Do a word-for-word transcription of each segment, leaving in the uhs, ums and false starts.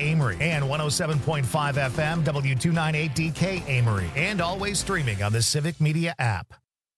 Amory, and one oh seven point five F M W two ninety-eight D K Amory, and always streaming on the Civic Media app.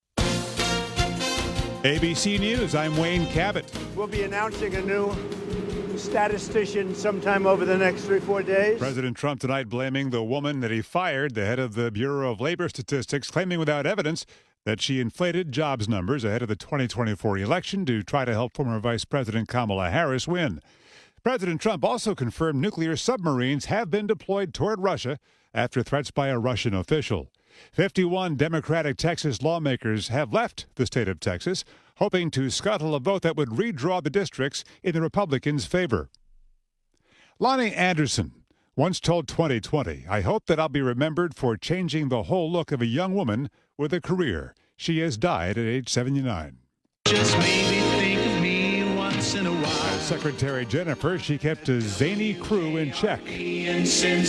A B C News, I'm Wayne Cabot. We'll be announcing a new statistician sometime over the next three, four days. President Trump tonight blaming the woman that he fired, the head of the Bureau of Labor Statistics, claiming without evidence that she inflated jobs numbers ahead of the twenty twenty-four election to try to help former Vice President Kamala Harris win. President Trump also confirmed nuclear submarines have been deployed toward Russia after threats by a Russian official. fifty-one Democratic Texas lawmakers have left the state of Texas, hoping to scuttle a vote that would redraw the districts in the Republicans' favor. Lonnie Anderson once told twenty twenty, "I hope that I'll be remembered for changing the whole look of a young woman with a career." She has died at age seventy-nine. Just maybe think of me once in a while. As Secretary Jennifer, she kept a zany crew in check. In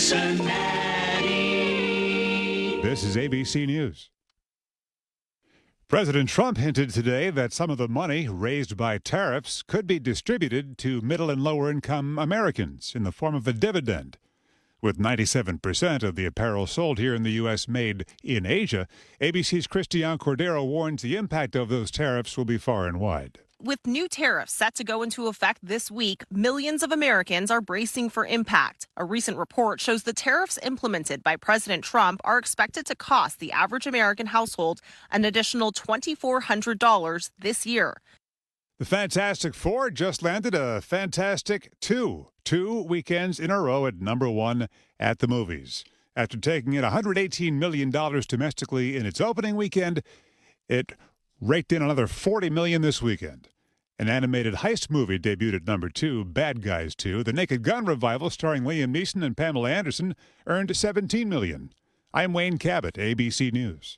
Cincinnati. This is A B C News. President Trump hinted today that some of the money raised by tariffs could be distributed to middle and lower income Americans in the form of a dividend. With ninety-seven percent of the apparel sold here in the U S made in Asia, A B C's Christiane Cordero warns the impact of those tariffs will be far and wide. With new tariffs set to go into effect this week, millions of Americans are bracing for impact. A recent report shows the tariffs implemented by President Trump are expected to cost the average American household an additional two thousand four hundred dollars this year. The Fantastic Four just landed a Fantastic Two. Two weekends in a row at number one at the movies. After taking in one hundred eighteen million dollars domestically in its opening weekend, it raked in another forty million dollars this weekend. An animated heist movie debuted at number two, Bad Guys two. The Naked Gun revival starring Liam Neeson and Pamela Anderson earned seventeen million dollars. I'm Wayne Cabot, A B C News.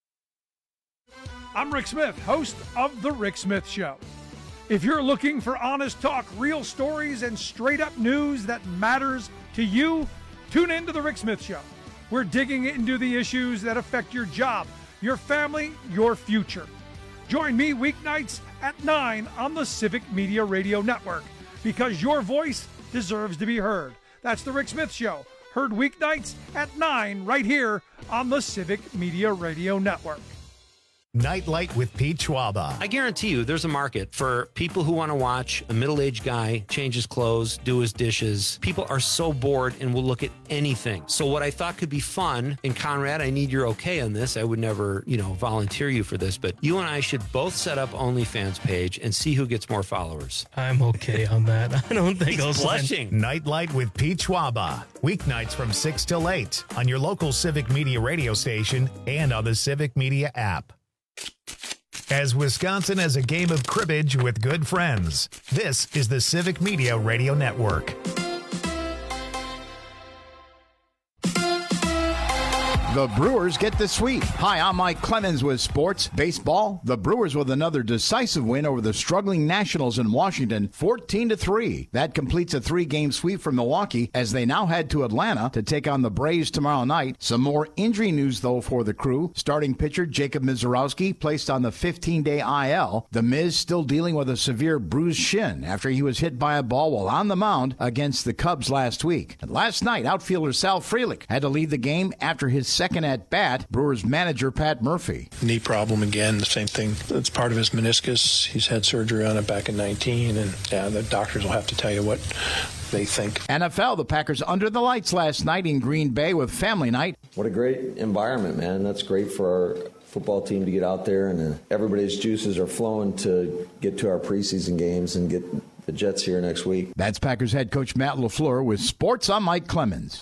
I'm Rick Smith, host of The Rick Smith Show. If you're looking for honest talk, real stories, and straight-up news that matters to you, tune in to The Rick Smith Show. We're digging into the issues that affect your job, your family, your future. Join me weeknights at nine on the Civic Media Radio Network, because your voice deserves to be heard. That's The Rick Smith Show, heard weeknights at nine right here on the Civic Media Radio Network. Nightlight with Pete Schwaba. I guarantee you there's a market for people who want to watch a middle-aged guy change his clothes, do his dishes. People are so bored and will look at anything. So what I thought could be fun, and Conrad, I need your okay on this. I would never, you know, volunteer you for this, but you and I should both set up OnlyFans page and see who gets more followers. I'm okay on that. I don't think He's I'll blushing. Sign. Nightlight with Pete Schwaba. Weeknights from six till eight on your local Civic Media radio station and on the Civic Media app. As Wisconsin has a game of cribbage with good friends, this is the Civic Media Radio Network. The Brewers get the sweep. Hi, I'm Mike Clemens with sports. Baseball, the Brewers with another decisive win over the struggling Nationals in Washington, fourteen to three. That completes a three-game sweep for Milwaukee as they now head to Atlanta to take on the Braves tomorrow night. Some more injury news, though, for the crew. Starting pitcher Jacob Mizorowski placed on the fifteen-day I L. The Miz still dealing with a severe bruised shin after he was hit by a ball while on the mound against the Cubs last week. And last night, outfielder Sal Frelick had to leave the game after his second at bat. Brewers manager Pat Murphy. Knee problem again, the same thing. It's part of his meniscus. He's had surgery on it back in nineteen, and yeah, the doctors will have to tell you what they think. N F L, the Packers under the lights last night in Green Bay with family night. What a great environment, man. That's great for our football team to get out there, and uh, everybody's juices are flowing to get to our preseason games and get the Jets here next week. That's Packers head coach Matt LaFleur with sports. I'm Mike Clemens.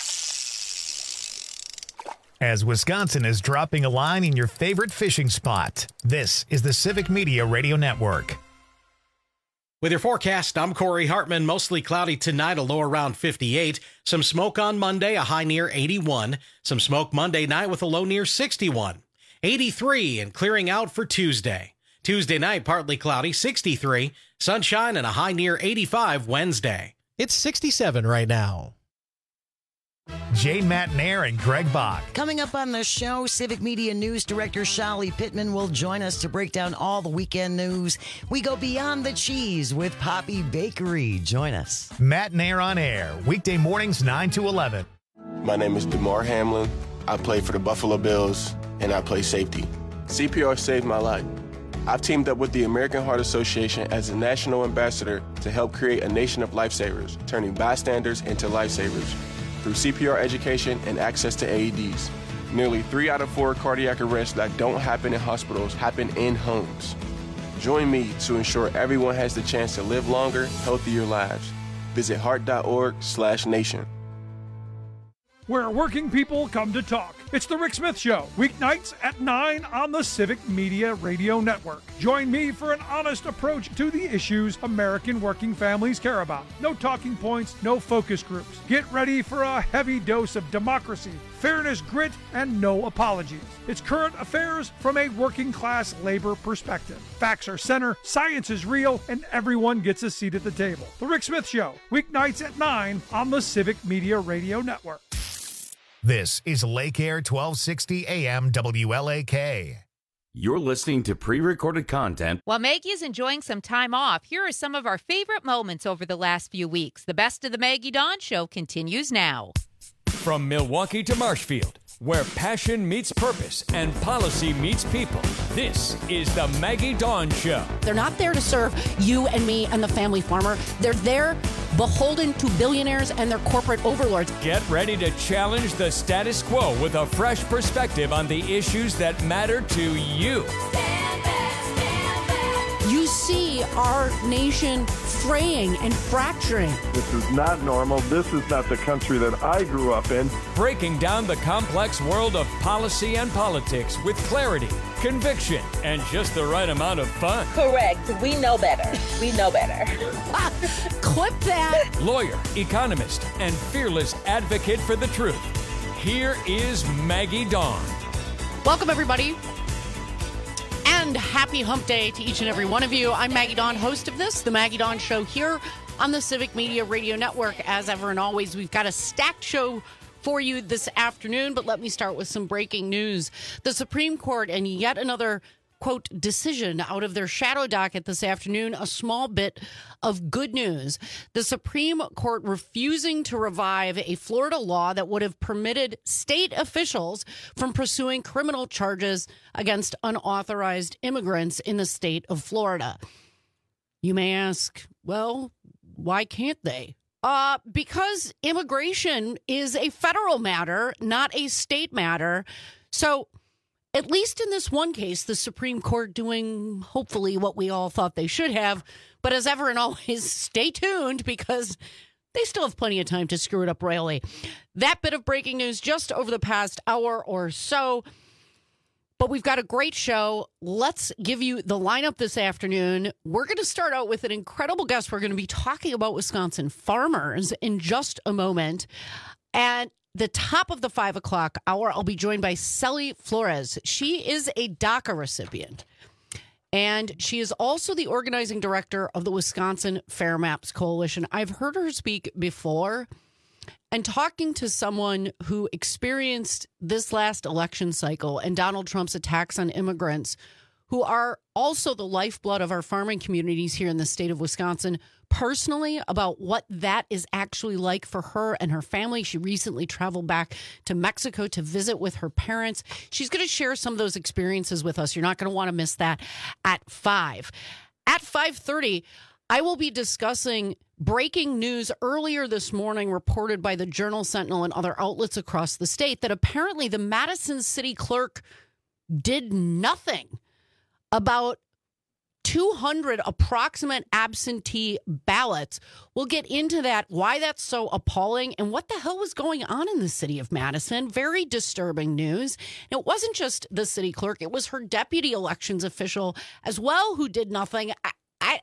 As Wisconsin is dropping a line in your favorite fishing spot, this is the Civic Media Radio Network. With your forecast, I'm Corey Hartman. Mostly cloudy tonight, a low around fifty-eight. Some smoke on Monday, a high near eighty-one. Some smoke Monday night with a low near sixty-one. eighty-three and clearing out for Tuesday. Tuesday night, partly cloudy, sixty-three. Sunshine and a high near eighty-five Wednesday. It's sixty-seven right now. Jane Matnair and Greg Bach. Coming up on the show, Civic Media News Director Shali Pittman will join us to break down all the weekend news. We go beyond the cheese with Poppy Bakery. Join us. Matnair on air, weekday mornings nine to eleven. My name is DeMar Hamlin. I play for the Buffalo Bills, and I play safety. C P R saved my life. I've teamed up with the American Heart Association as a national ambassador to help create a nation of lifesavers, turning bystanders into lifesavers through C P R education and access to A E Ds. Nearly three out of four cardiac arrests that don't happen in hospitals happen in homes. Join me to ensure everyone has the chance to live longer, healthier lives. Visit heart.org slash nation. Where working people come to talk. It's the Rick Smith Show, weeknights at nine on the Civic Media Radio Network. Join me for an honest approach to the issues American working families care about. No talking points, no focus groups. Get ready for a heavy dose of democracy, fairness, grit, and no apologies. It's current affairs from a working class labor perspective. Facts are center, science is real, and everyone gets a seat at the table. The Rick Smith Show, weeknights at nine on the Civic Media Radio Network. This is Lake Air twelve sixty A M W L A K. You're listening to pre-recorded content. While Maggie is enjoying some time off, here are some of our favorite moments over the last few weeks. The best of the Maggie Dawn Show continues now. From Milwaukee to Marshfield, where passion meets purpose and policy meets people, this is the Maggie Dawn Show. They're not there to serve you and me and the family farmer. They're there beholden to billionaires and their corporate overlords. Get ready to challenge the status quo with a fresh perspective on the issues that matter to you. Stand back, stand back. You see our nation fraying and fracturing. This is not normal. This is not the country that I grew up in. Breaking down the complex world of policy and politics with clarity, conviction, and just the right amount of fun. Correct. We know better. We know better. Clip that. Lawyer, economist, and fearless advocate for the truth. Here is Maggie Dawn. Welcome, everybody. And happy hump day to each and every one of you. I'm Maggie Dawn, host of this, The Maggie Dawn Show, here on the Civic Media Radio Network. As ever and always, we've got a stacked show for you this afternoon, but let me start with some breaking news. The Supreme Court and yet another, quote, decision out of their shadow docket this afternoon, a small bit of good news. The Supreme Court refusing to revive a Florida law that would have permitted state officials from pursuing criminal charges against unauthorized immigrants in the state of Florida. You may ask, well, why can't they? Uh, because immigration is a federal matter, not a state matter. So at least in this one case, the Supreme Court doing hopefully what we all thought they should have. But as ever and always, stay tuned because they still have plenty of time to screw it up royally. That bit of breaking news just over the past hour or so. But we've got a great show. Let's give you the lineup this afternoon. We're going to start out with an incredible guest. We're going to be talking about Wisconsin farmers in just a moment. And the top of the five o'clock hour, I'll be joined by Celly Flores. She is a DACA recipient, and she is also the organizing director of the Wisconsin Fair Maps Coalition. I've heard her speak before, and talking to someone who experienced this last election cycle and Donald Trump's attacks on immigrants, who are also the lifeblood of our farming communities here in the state of Wisconsin, personally about what that is actually like for her and her family. She recently traveled back to Mexico to visit with her parents. She's going to share some of those experiences with us. You're not going to want to miss that at five. At five thirty, I will be discussing breaking news earlier this morning reported by the Journal Sentinel and other outlets across the state that apparently the Madison City Clerk did nothing about two hundred approximate absentee ballots. We'll get into that, why that's so appalling, and what the hell was going on in the city of Madison. Very disturbing news. And it wasn't just the city clerk, it was her deputy elections official as well who did nothing. I, I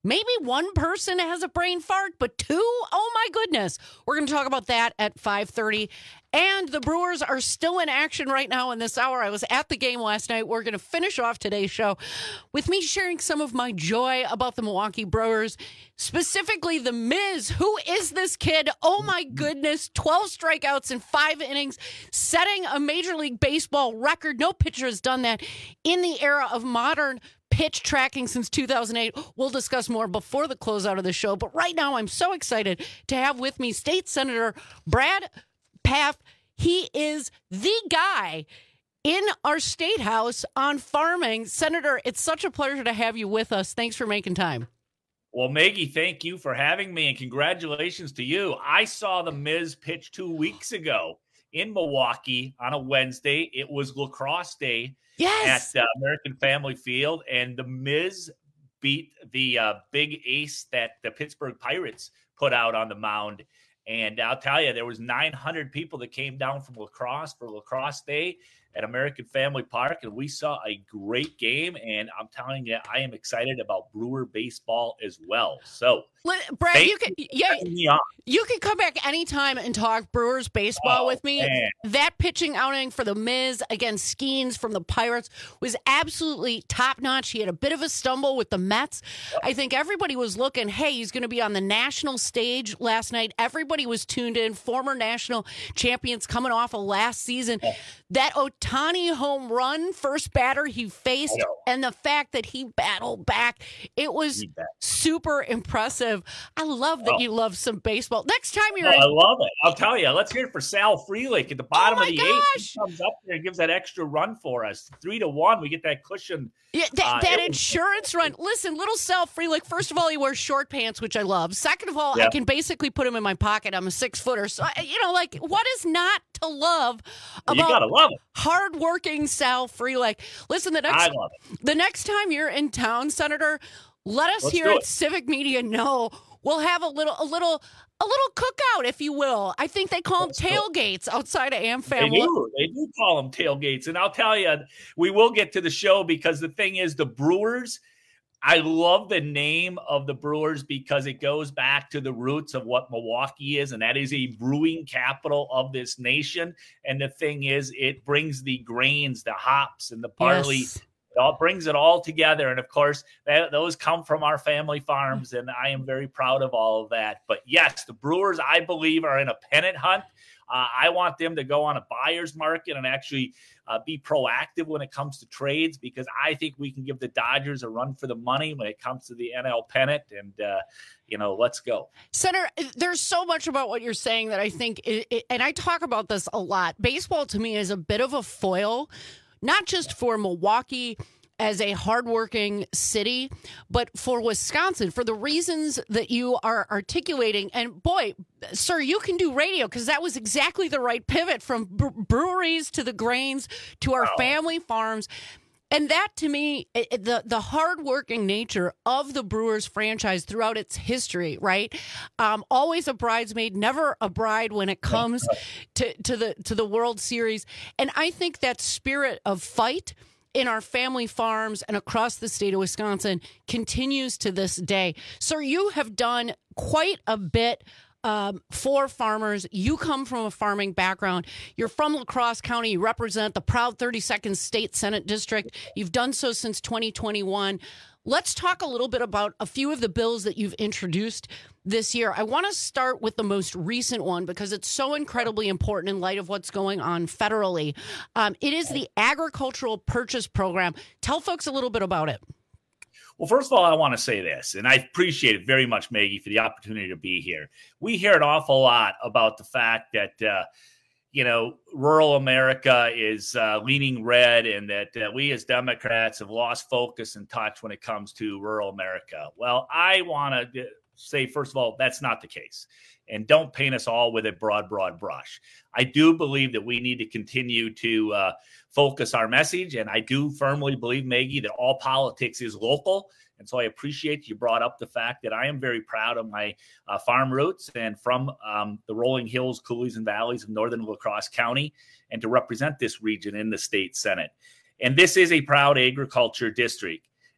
Maybe one person has a brain fart, but two? Oh, my goodness. We're going to talk about that at five thirty. And the Brewers are still in action right now in this hour. I was at the game last night. We're going to finish off today's show with me sharing some of my joy about the Milwaukee Brewers, specifically the Miz. Who is this kid? Oh, my goodness. twelve strikeouts in five innings, setting a Major League Baseball record. No pitcher has done that in the era of modern pitch tracking since two thousand eight. We'll discuss more before the closeout of the show. But right now, I'm so excited to have with me State Senator Brad Pfaff. He is the guy in our state house on farming. Senator, it's such a pleasure to have you with us. Thanks for making time. Well, Maggie, thank you for having me, and congratulations to you. I saw the Miz pitch two weeks ago in Milwaukee on a Wednesday. It was lacrosse day yes. at uh, American Family Field, and the Miz beat the uh, big ace that the Pittsburgh Pirates put out on the mound. And I'll tell you, there was nine hundred people that came down from lacrosse for lacrosse day at American Family Park, and we saw a great game. And I'm telling you, I am excited about Brewer baseball as well. So, Brad, you can yeah, you can come back anytime and talk Brewers baseball oh, with me. Man. That pitching outing for the Miz against Skeens from the Pirates was absolutely top notch. He had a bit of a stumble with the Mets. I think everybody was looking, hey, he's going to be on the national stage last night. Everybody was tuned in. Former national champions coming off of last season. Oh. That Ohtani home run, first batter he faced, and the fact that he battled back, it was super impressive. I love that oh. you love some baseball. Next time you're oh, in- I love it. I'll tell you. Let's hear it for Sal Frelick at the bottom oh of the gosh. eighth. He comes up there and gives that extra run for us. Three to one. We get that cushion. Yeah, that, uh, that was- insurance run. Listen, little Sal Frelick, first of all, he wears short pants, which I love. Second of all, yeah. I can basically put him in my pocket. I'm a six footer. So, you know, like, what is not to love about you gotta love it. hardworking Sal Frelick? Listen, the next, I love it. the next time you're in town, Senator, let us Let's here do at it. Civic Media know. We'll have a little, a little, a little cookout, if you will. I think they call them tailgates outside of AmFam. They do. They do call them tailgates. And I'll tell you, we will get to the show because the thing is, the Brewers, I love the name of the Brewers because it goes back to the roots of what Milwaukee is, and that is a brewing capital of this nation. And the thing is, it brings the grains, the hops, and the barley. Yes. It all brings it all together. And of course, that, those come from our family farms, and I am very proud of all of that. But yes, the Brewers, I believe, are in a pennant hunt. Uh, I want them to go on a buyer's market and actually uh, be proactive when it comes to trades, because I think we can give the Dodgers a run for the money when it comes to the N L pennant. And, uh, you know, let's go. Senator, there's so much about what you're saying that I think, it, it, and I talk about this a lot. Baseball to me is a bit of a foil, not just for Milwaukee as a hardworking city, but for Wisconsin, for the reasons that you are articulating. And boy, sir, you can do radio, because that was exactly the right pivot from bre- breweries to the grains to our Wow. family farms. And that, to me, it, the the hardworking nature of the Brewers franchise throughout its history, right? Um, always a bridesmaid, never a bride when it comes to, to the to the World Series. And I think that spirit of fight in our family farms and across the state of Wisconsin continues to this day. Sir, you have done quite a bit Um, for farmers. You come from a farming background. You're from La Crosse County. You represent the proud thirty-second State Senate District. You've done so since twenty twenty-one. Let's talk a little bit about a few of the bills that you've introduced this year. I want to start with the most recent one because it's so incredibly important in light of what's going on federally. Um, it is the Agricultural Purchase Program. Tell folks a little bit about it. Well, first of all, I want to say this, and I appreciate it very much, Maggie, for the opportunity to be here. We hear an awful lot about the fact that, uh, you know, rural America is uh, leaning red, and that uh, we as Democrats have lost focus and touch when it comes to rural America. Well, I want to say, first of all, that's not the case. And don't paint us all with a broad, broad brush. I do believe that we need to continue to uh, focus our message. And I do firmly believe, Maggie, that all politics is local. And so I appreciate you brought up the fact that I am very proud of my uh, farm roots and from um, the rolling hills, coulees, and valleys of northern La Crosse County, and to represent this region in the state Senate. And this is a proud agriculture district.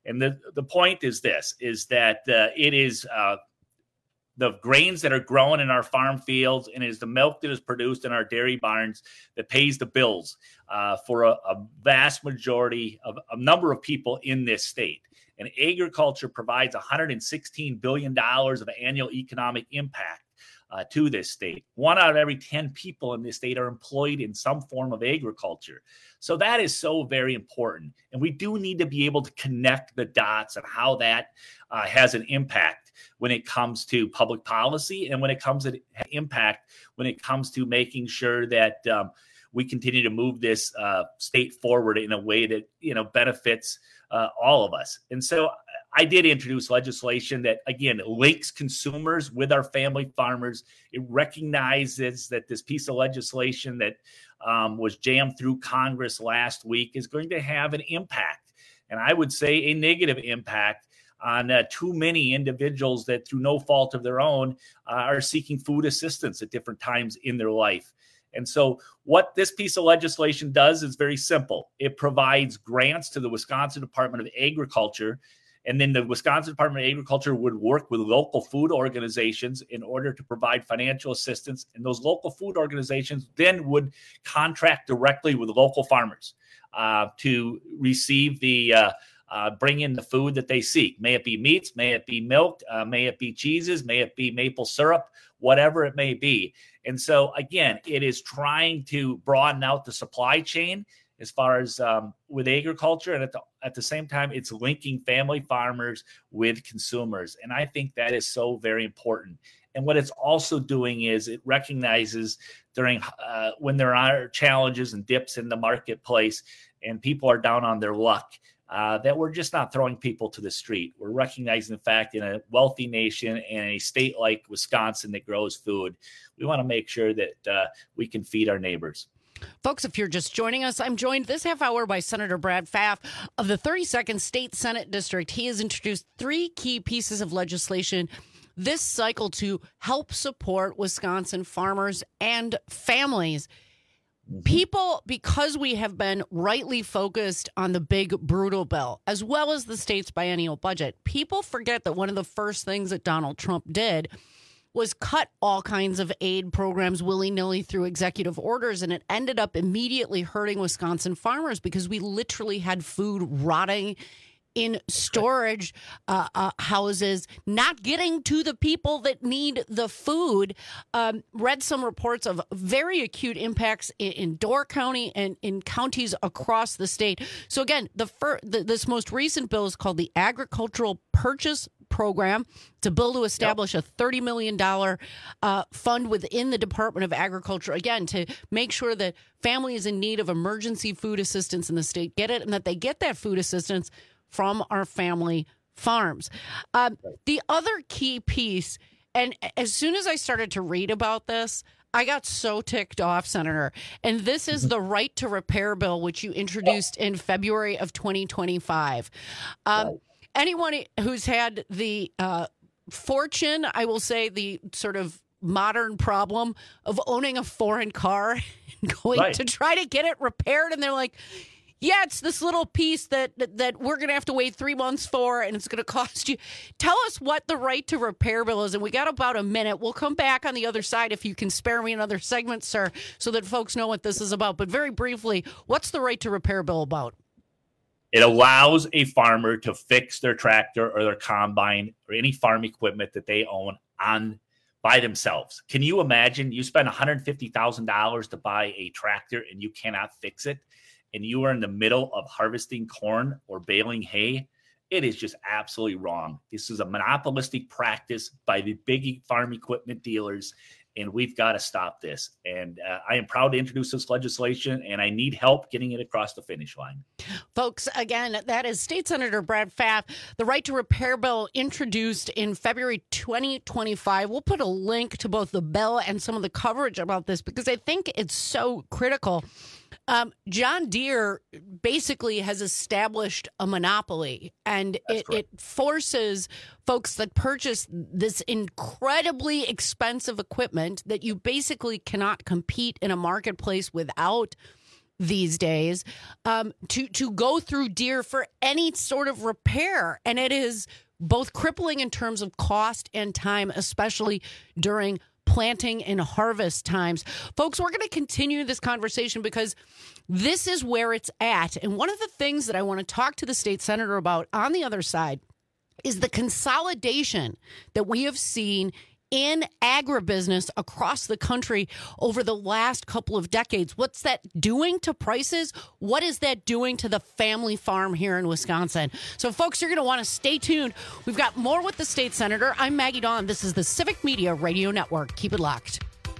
And the, the point is this, is that uh, it is uh, the grains that are grown in our farm fields, and it is the milk that is produced in our dairy barns that pays the bills uh, for a, a vast majority of a number of people in this state. And agriculture provides one hundred sixteen billion dollars of annual economic impact uh, to this state. One out of every ten people in this state are employed in some form of agriculture. So that is so very important. And we do need to be able to connect the dots on how that uh, has an impact when it comes to public policy and when it comes to impact when it comes to making sure that um, we continue to move this uh, state forward in a way that, you know, benefits uh, all of us. And so I did introduce legislation that, again, links consumers with our family farmers. It recognizes that this piece of legislation that um, was jammed through Congress last week is going to have an impact, and I would say a negative impact on uh, too many individuals that, through no fault of their own, uh, are seeking food assistance at different times in their life. And so what this piece of legislation does is very simple. It provides grants to the Wisconsin Department of Agriculture, and then the Wisconsin Department of Agriculture would work with local food organizations in order to provide financial assistance. And those local food organizations then would contract directly with local farmers uh, to receive the uh, uh, bring in the food that they seek. May it be meats, may it be milk, uh, may it be cheeses, may it be maple syrup, whatever it may be. And so, again, it is trying to broaden out the supply chain as far as um, with agriculture. And at the, at the same time, it's linking family farmers with consumers. And I think that is so very important. And what it's also doing is it recognizes during uh, when there are challenges and dips in the marketplace and people are down on their luck, uh, that we're just not throwing people to the street. We're recognizing the fact in a wealthy nation and a state like Wisconsin that grows food, we want to make sure that uh, we can feed our neighbors. Folks, if you're just joining us, I'm joined this half hour by Senator Brad Pfaff of the thirty-second State Senate District. He has introduced three key pieces of legislation this cycle to help support Wisconsin farmers and families. People, because we have been rightly focused on the big brutal bill, as well as the state's biennial budget, people forget that one of the first things that Donald Trump did was cut all kinds of aid programs willy-nilly through executive orders, and it ended up immediately hurting Wisconsin farmers because we literally had food rotting in storage uh, uh, houses, not getting to the people that need the food. Um, read some reports of very acute impacts in, in Door County and in counties across the state. So again, the, fir- the this most recent bill is called the Agricultural Purchase Program. It's a bill to establish yep. a thirty million dollars uh, fund within the Department of Agriculture, again, to make sure that families in need of emergency food assistance in the state get it, and that they get that food assistance from our family farms. Um, the other key piece, and as soon as I started to read about this, I got so ticked off, Senator. And this is the Right to Repair bill, which you introduced in February of twenty twenty-five. Um, right. Anyone who's had the uh, fortune, I will say the sort of modern problem of owning a foreign car and going right. to try to get it repaired, and they're like, yeah, it's this little piece that that, that we're going to have to wait three months for, and it's going to cost you. Tell us what the Right to Repair bill is, and we got about a minute. We'll come back on the other side if you can spare me another segment, sir, so that folks know what this is about. But very briefly, what's the Right to Repair bill about? It allows a farmer to fix their tractor or their combine or any farm equipment that they own on by themselves. Can you imagine you spend one hundred fifty thousand dollars to buy a tractor and you cannot fix it, and you are in the middle of harvesting corn or baling hay? It is just absolutely wrong. This is a monopolistic practice by the big farm equipment dealers, and we've got to stop this. And uh, I am proud to introduce this legislation, and I need help getting it across the finish line. Folks, again, that is State Senator Brad Pfaff. The Right to Repair bill introduced in February twenty twenty-five. We'll put a link to both the bill and some of the coverage about this because I think it's so critical. Um, John Deere basically has established a monopoly, and it, it forces folks that purchase this incredibly expensive equipment that you basically cannot compete in a marketplace without these days um, to to go through deer for any sort of repair, and it is both crippling in terms of cost and time, especially during planting and harvest times. Folks, we're going to continue this conversation because this is where it's at. And one of the things that I want to talk to the state senator about on the other side is the consolidation that we have seen in agribusiness across the country over the last couple of decades. What's that doing to prices? What is that doing to the family farm here in Wisconsin? So, folks, you're going to want to stay tuned. We've got more with the state senator. I'm Maggie Dawn. This is the Civic Media Radio Network. Keep it locked.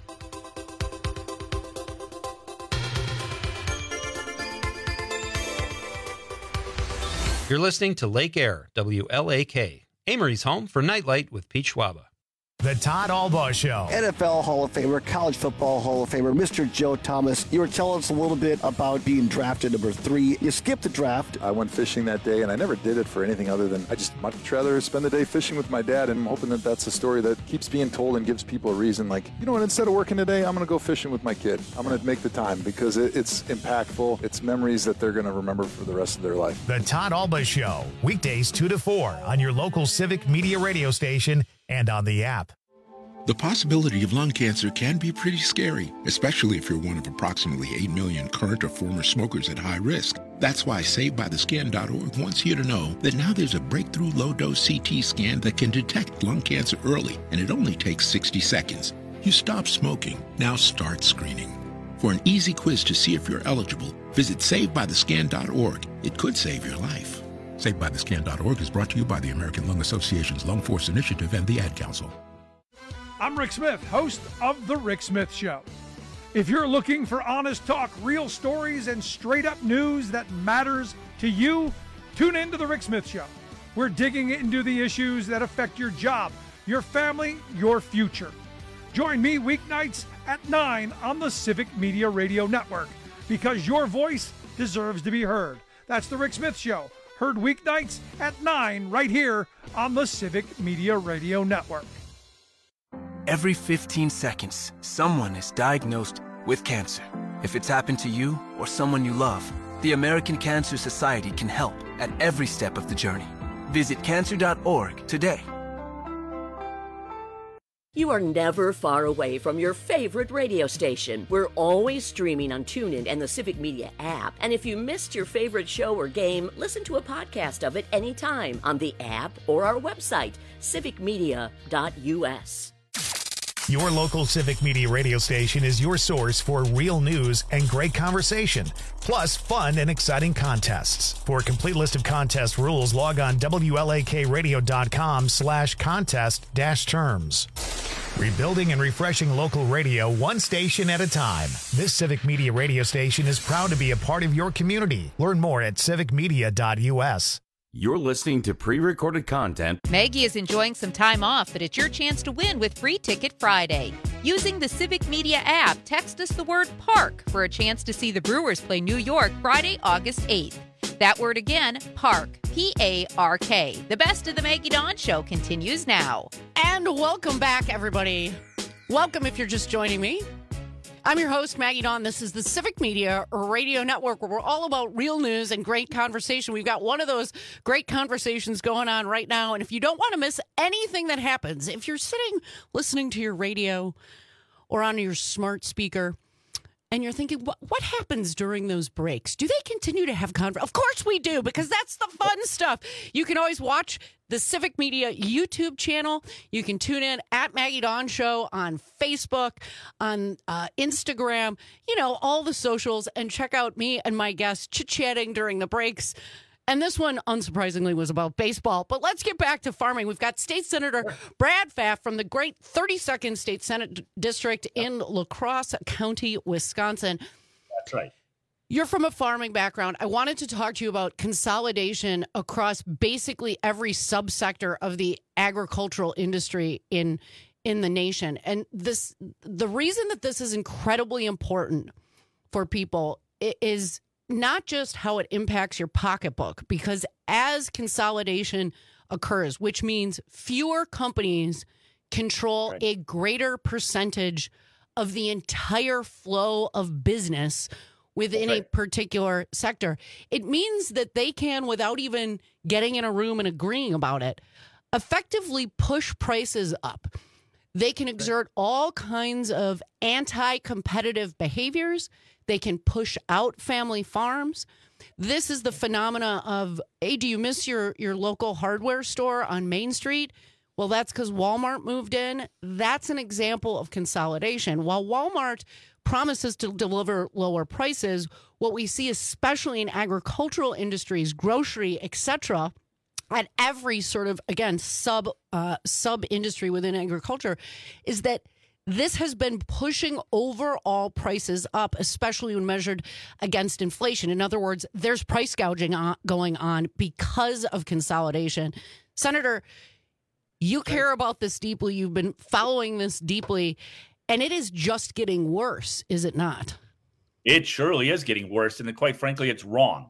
You're listening to Lake Air, W L A K, Amory's home for Nightlight with Pete Schwaba. The Todd Albaugh Show. N F L Hall of Famer, College Football Hall of Famer, Mister Joe Thomas. You were telling us a little bit about being drafted number three. You skipped the draft. I went fishing that day, and I never did it for anything other than I just much rather spend the day fishing with my dad, and I'm hoping that that's a story that keeps being told and gives people a reason. Like, you know what, instead of working today, I'm going to go fishing with my kid. I'm going to make the time because it, it's impactful. It's memories that they're going to remember for the rest of their life. The Todd Albaugh Show, weekdays two to four on your local Civic Media radio station and on the app. The possibility of lung cancer can be pretty scary, especially if you're one of approximately eight million current or former smokers at high risk. That's why Saved By The Skin dot org wants you to know that now there's a breakthrough low-dose C T scan that can detect lung cancer early, and it only takes sixty seconds. You stop smoking, now start screening. For an easy quiz to see if you're eligible, visit Saved By The Skin dot org. It could save your life. Saved By The Skin dot org is brought to you by the American Lung Association's Lung Force Initiative and the Ad Council. I'm Rick Smith, host of The Rick Smith Show. If you're looking for honest talk, real stories, and straight-up news that matters to you, tune in to The Rick Smith Show. We're digging into the issues that affect your job, your family, your future. Join me weeknights at nine on the Civic Media Radio Network, because your voice deserves to be heard. That's The Rick Smith Show, heard weeknights at nine right here on the Civic Media Radio Network. Every fifteen seconds, someone is diagnosed with cancer. If it's happened to you or someone you love, the American Cancer Society can help at every step of the journey. Visit cancer dot org today. You are never far away from your favorite radio station. We're always streaming on TuneIn and the Civic Media app. And if you missed your favorite show or game, listen to a podcast of it anytime on the app or our website, civic media dot u s. Your local Civic Media radio station is your source for real news and great conversation, plus fun and exciting contests. For a complete list of contest rules, log on W L A K radio dot com slash contest dash terms. Rebuilding and refreshing local radio one station at a time. This Civic Media radio station is proud to be a part of your community. Learn more at civic media dot u s. You're listening to pre-recorded content. Maggie is enjoying some time off, but it's your chance to win with Free Ticket Friday. Using the Civic Media app, text us the word PARK for a chance to see the Brewers play New York Friday, August eighth. That word again, PARK, P A R K. The best of the Maggie Dawn Show continues now. And welcome back, everybody. Welcome if you're just joining me. I'm your host, Maggie Dawn. This is the Civic Media Radio Network, where we're all about real news and great conversation. We've got one of those great conversations going on right now. And if you don't want to miss anything that happens, if you're sitting listening to your radio or on your smart speaker, and you're thinking, what, what happens during those breaks? Do they continue to have conversation? Of course we do, because that's the fun stuff. You can always watch the Civic Media YouTube channel. You can tune in at Maggie Dawn Show on Facebook, on uh, Instagram, you know, all the socials, and check out me and my guests chit-chatting during the breaks. And this one, unsurprisingly, was about baseball. But let's get back to farming. We've got State Senator Brad Pfaff from the great thirty-second State Senate District in La Crosse County, Wisconsin. That's right. You're from a farming background. I wanted to talk to you about consolidation across basically every subsector of the agricultural industry in in the nation. And this, the reason that this is incredibly important for people is not just how it impacts your pocketbook, because as consolidation occurs, which means fewer companies control right. a greater percentage of the entire flow of business, within Okay. a particular sector. It means that they can, without even getting in a room and agreeing about it, effectively push prices up. They can exert all kinds of anti-competitive behaviors. They can push out family farms. This is the phenomena of, hey, do you miss your, your local hardware store on Main Street? Well, that's because Walmart moved in. That's an example of consolidation. While Walmart promises to deliver lower prices, what we see, especially in agricultural industries, grocery, et cetera, at every sort of, again, sub uh, sub industry within agriculture, is that this has been pushing overall prices up, especially when measured against inflation. In other words, there's price gouging on, going on because of consolidation. Senator, you care about this deeply. You've been following this deeply, and it is just getting worse, is it not? It surely is getting worse, and quite frankly, it's wrong.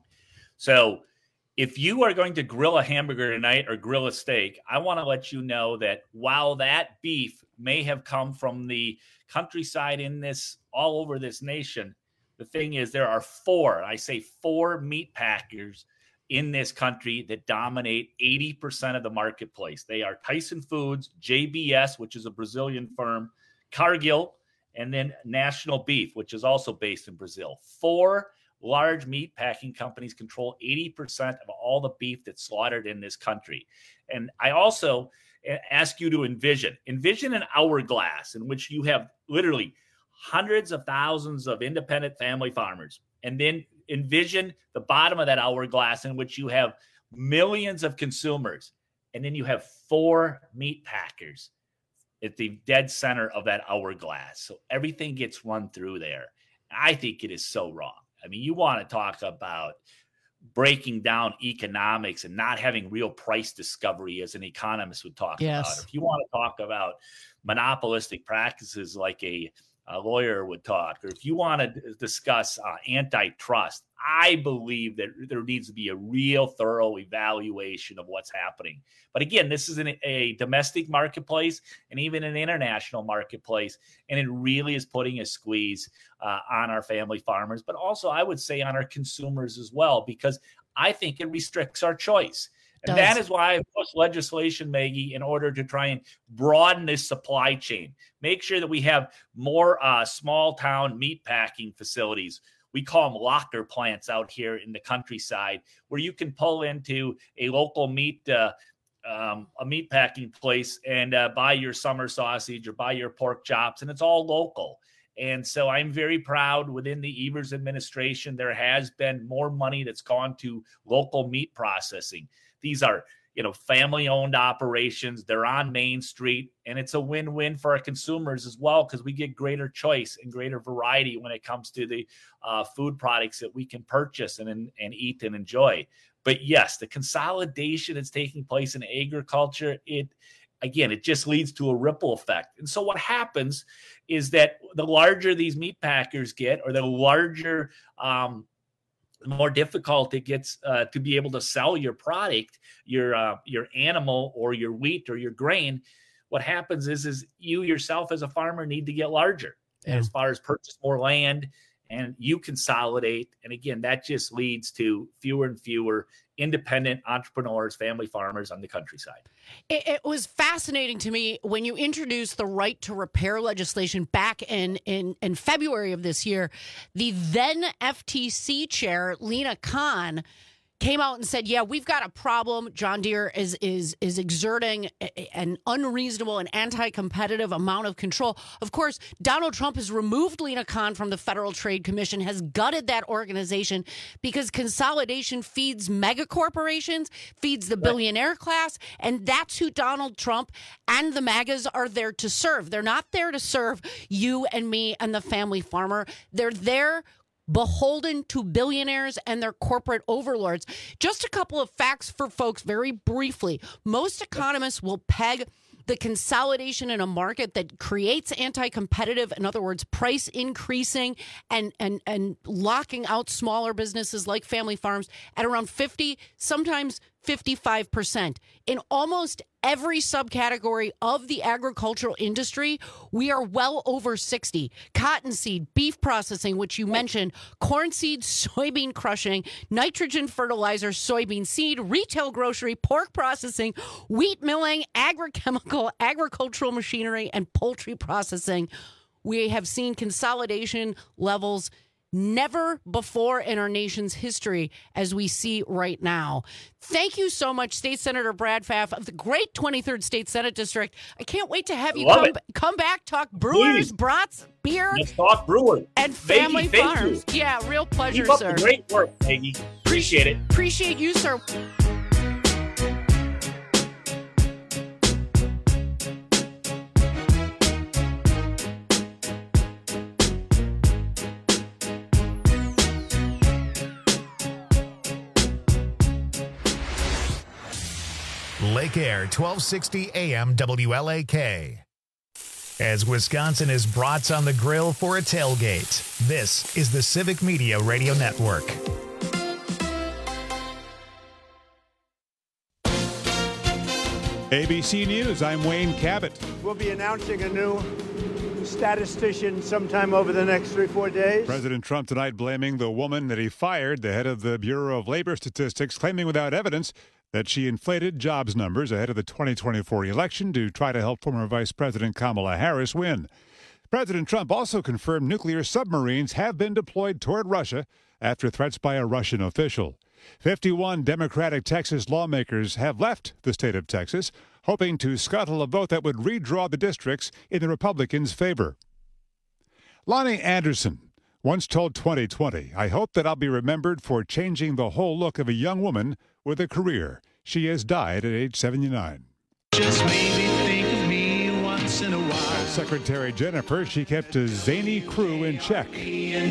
So if you are going to grill a hamburger tonight or grill a steak, I want to let you know that while that beef may have come from the countryside in this, all over this nation, the thing is there are four, I say four meat packers in this country that dominate eighty percent of the marketplace. They are Tyson Foods, J B S, which is a Brazilian firm, Cargill, and then National Beef, which is also based in Brazil. Four large meat packing companies control eighty percent of all the beef that's slaughtered in this country. And I also ask you to envision, envision an hourglass in which you have literally hundreds of thousands of independent family farmers. And then envision the bottom of that hourglass in which you have millions of consumers. And then you have four meat packers at the dead center of that hourglass. So everything gets run through there. I think it is so wrong. I mean, you want to talk about breaking down economics and not having real price discovery as an economist would talk Yes. about. If you want to talk about monopolistic practices like a, a lawyer would talk, or if you want to discuss uh, antitrust, I believe that there needs to be a real thorough evaluation of what's happening. But again, this is an, a domestic marketplace and even an international marketplace, and it really is putting a squeeze uh, on our family farmers, but also I would say on our consumers as well, because I think it restricts our choice. And Does. that is why I pushed legislation, Maggie, in order to try and broaden this supply chain. Make sure that we have more uh, small town meat packing facilities. We call them locker plants out here in the countryside, where you can pull into a local meat uh, um, a meat packing place and uh, buy your summer sausage or buy your pork chops, and it's all local. And so I'm very proud within the Evers administration, there has been more money that's gone to local meat processing. These are, you know, family-owned operations. They're on Main Street, and it's a win-win for our consumers as well, because we get greater choice and greater variety when it comes to the uh, food products that we can purchase and, and, and eat and enjoy. But yes, the consolidation that's taking place in agriculture, it again, it just leads to a ripple effect. And so what happens is that the larger these meat packers get, or the larger um, the more difficult it gets uh, to be able to sell your product, your uh, your animal or your wheat or your grain. What happens is, is you yourself as a farmer need to get larger Yeah. as far as purchase more land, and you consolidate. And again, that just leads to fewer and fewer independent entrepreneurs, family farmers on the countryside. It, it was fascinating to me when you introduced the right to repair legislation back in, in, in February of this year. The then F T C chair, Lena Khan, came out and said, yeah, we've got a problem. John Deere is is is exerting a, an unreasonable and anti-competitive amount of control. Of course, Donald Trump has removed Lena Khan from the Federal Trade Commission, has gutted that organization because consolidation feeds mega corporations, feeds the billionaire class, and that's who Donald Trump and the MAGAs are there to serve. They're not there to serve you and me and the family farmer. They're there beholden to billionaires and their corporate overlords. Just a couple of facts for folks very briefly. Most economists will peg the consolidation in a market that creates anti-competitive, in other words, price increasing and, and, and locking out smaller businesses like family farms at around fifty, sometimes fifty-five percent. In almost every subcategory of the agricultural industry, we are well over sixty. Cottonseed, beef processing, which you mentioned, corn seed, soybean crushing, nitrogen fertilizer, soybean seed, retail grocery, pork processing, wheat milling, agrochemical, agricultural machinery, and poultry processing. We have seen consolidation levels never before in our nation's history as we see right now. Thank you so much, State Senator Brad Pfaff of the great twenty-third State Senate District. I can't wait to have you Love come, it. come back, talk Brewers, Please. brats, beer, Let's talk Brewers. and family Maggie, thank farms. you. Yeah, real pleasure, Keep up sir. the great work, Maggie. Appreciate it. Appreciate you, sir. Lake Air, twelve sixty A M W L A K. As Wisconsin is brats on the grill for a tailgate, this is the Civic Media Radio Network. A B C News, I'm Wayne Cabot. We'll be announcing a new statistician sometime over the next three, four days. President Trump tonight blaming the woman that he fired, the head of the Bureau of Labor Statistics, claiming without evidence that she inflated jobs numbers ahead of the twenty twenty-four election to try to help former Vice President Kamala Harris win. President Trump also confirmed nuclear submarines have been deployed toward Russia after threats by a Russian official. fifty-one Democratic Texas lawmakers have left the state of Texas, hoping to scuttle a vote that would redraw the districts in the Republicans' favor. Lonnie Anderson once told twenty twenty, "I hope that I'll be remembered for changing the whole look of a young woman with a career." She has died at age seventy-nine. Just maybe think of me once in a while. As Secretary Jennifer, she kept a zany crew in check. In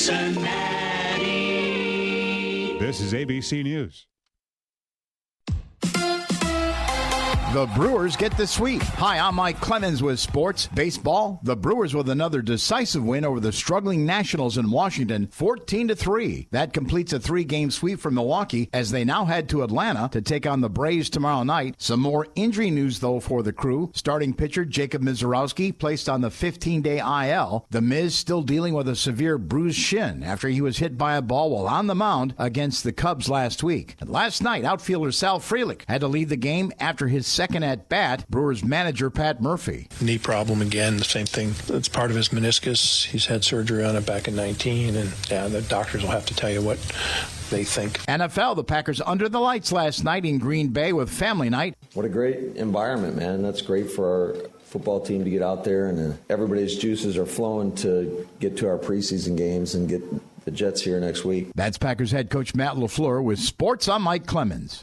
Cincinnati. This is A B C News. The Brewers get the sweep. Hi, I'm Mike Clemens with sports. Baseball, the Brewers with another decisive win over the struggling Nationals in Washington, fourteen to three. That completes a three-game sweep for Milwaukee as they now head to Atlanta to take on the Braves tomorrow night. Some more injury news, though, for the crew. Starting pitcher Jacob Mizorowski placed on the fifteen-day I L. The Miz still dealing with a severe bruised shin after he was hit by a ball while on the mound against the Cubs last week. And last night, outfielder Sal Frelick had to leave the game after his second at bat. Brewers manager Pat Murphy. Knee problem again, the same thing. It's part of his meniscus. He's had surgery on it back in nineteen, and yeah, the doctors will have to tell you what they think. N F L, the Packers under the lights last night in Green Bay with family night. What a great environment, man. That's great for our football team to get out there, and uh, everybody's juices are flowing to get to our preseason games and get the Jets here next week. That's Packers head coach Matt LaFleur with sports. I'm Mike Clemens.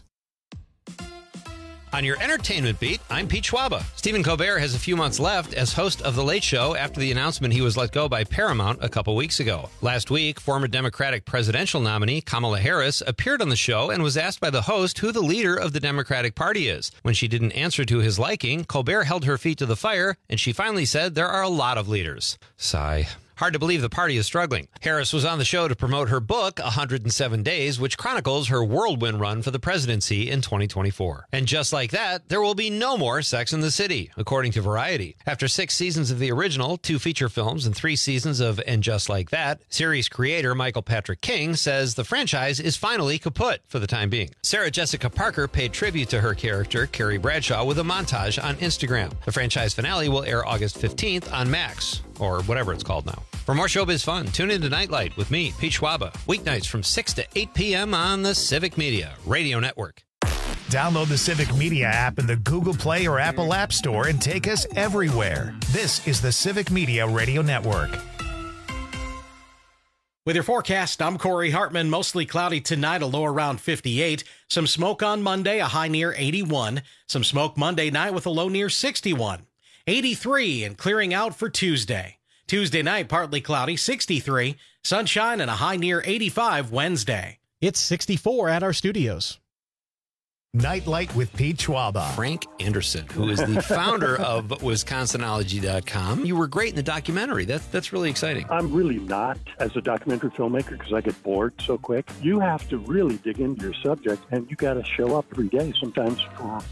On your entertainment beat, I'm Pete Schwaba. Stephen Colbert has a few months left as host of The Late Show after the announcement he was let go by Paramount a couple weeks ago. Last week, former Democratic presidential nominee Kamala Harris appeared on the show and was asked by the host who the leader of the Democratic Party is. When she didn't answer to his liking, Colbert held her feet to the fire, and she finally said there are a lot of leaders. Sigh. Hard to believe the party is struggling. Harris was on the show to promote her book, one hundred seven days, which chronicles her whirlwind run for the presidency in twenty twenty-four. And just like that, there will be no more Sex and the City, according to Variety. After six seasons of the original, two feature films, and three seasons of And Just Like That, series creator Michael Patrick King says the franchise is finally kaput for the time being. Sarah Jessica Parker paid tribute to her character, Carrie Bradshaw, with a montage on Instagram. The franchise finale will air August fifteenth on Max, or whatever it's called now. For more showbiz fun, tune in to Nightlight with me, Pete Schwaba, weeknights from six to eight p.m. on the Civic Media Radio Network. Download the Civic Media app in the Google Play or Apple App Store and take us everywhere. This is the Civic Media Radio Network. With your forecast, I'm Corey Hartman. Mostly cloudy tonight, a low around fifty-eight. Some smoke on Monday, a high near eighty-one. Some smoke Monday night with a low near sixty-one. eighty-three and clearing out for Tuesday. Tuesday night, partly cloudy, sixty-three. Sunshine and a high near eighty-five Wednesday. It's sixty-four at our studios. Nightlight with Pete Schwaba. Frank Anderson, who is the founder of Wisconsinology dot com. You were great in the documentary. That, that's really exciting. I'm really not as a documentary filmmaker because I get bored so quick. You have to really dig into your subject, and you got to show up every day, sometimes for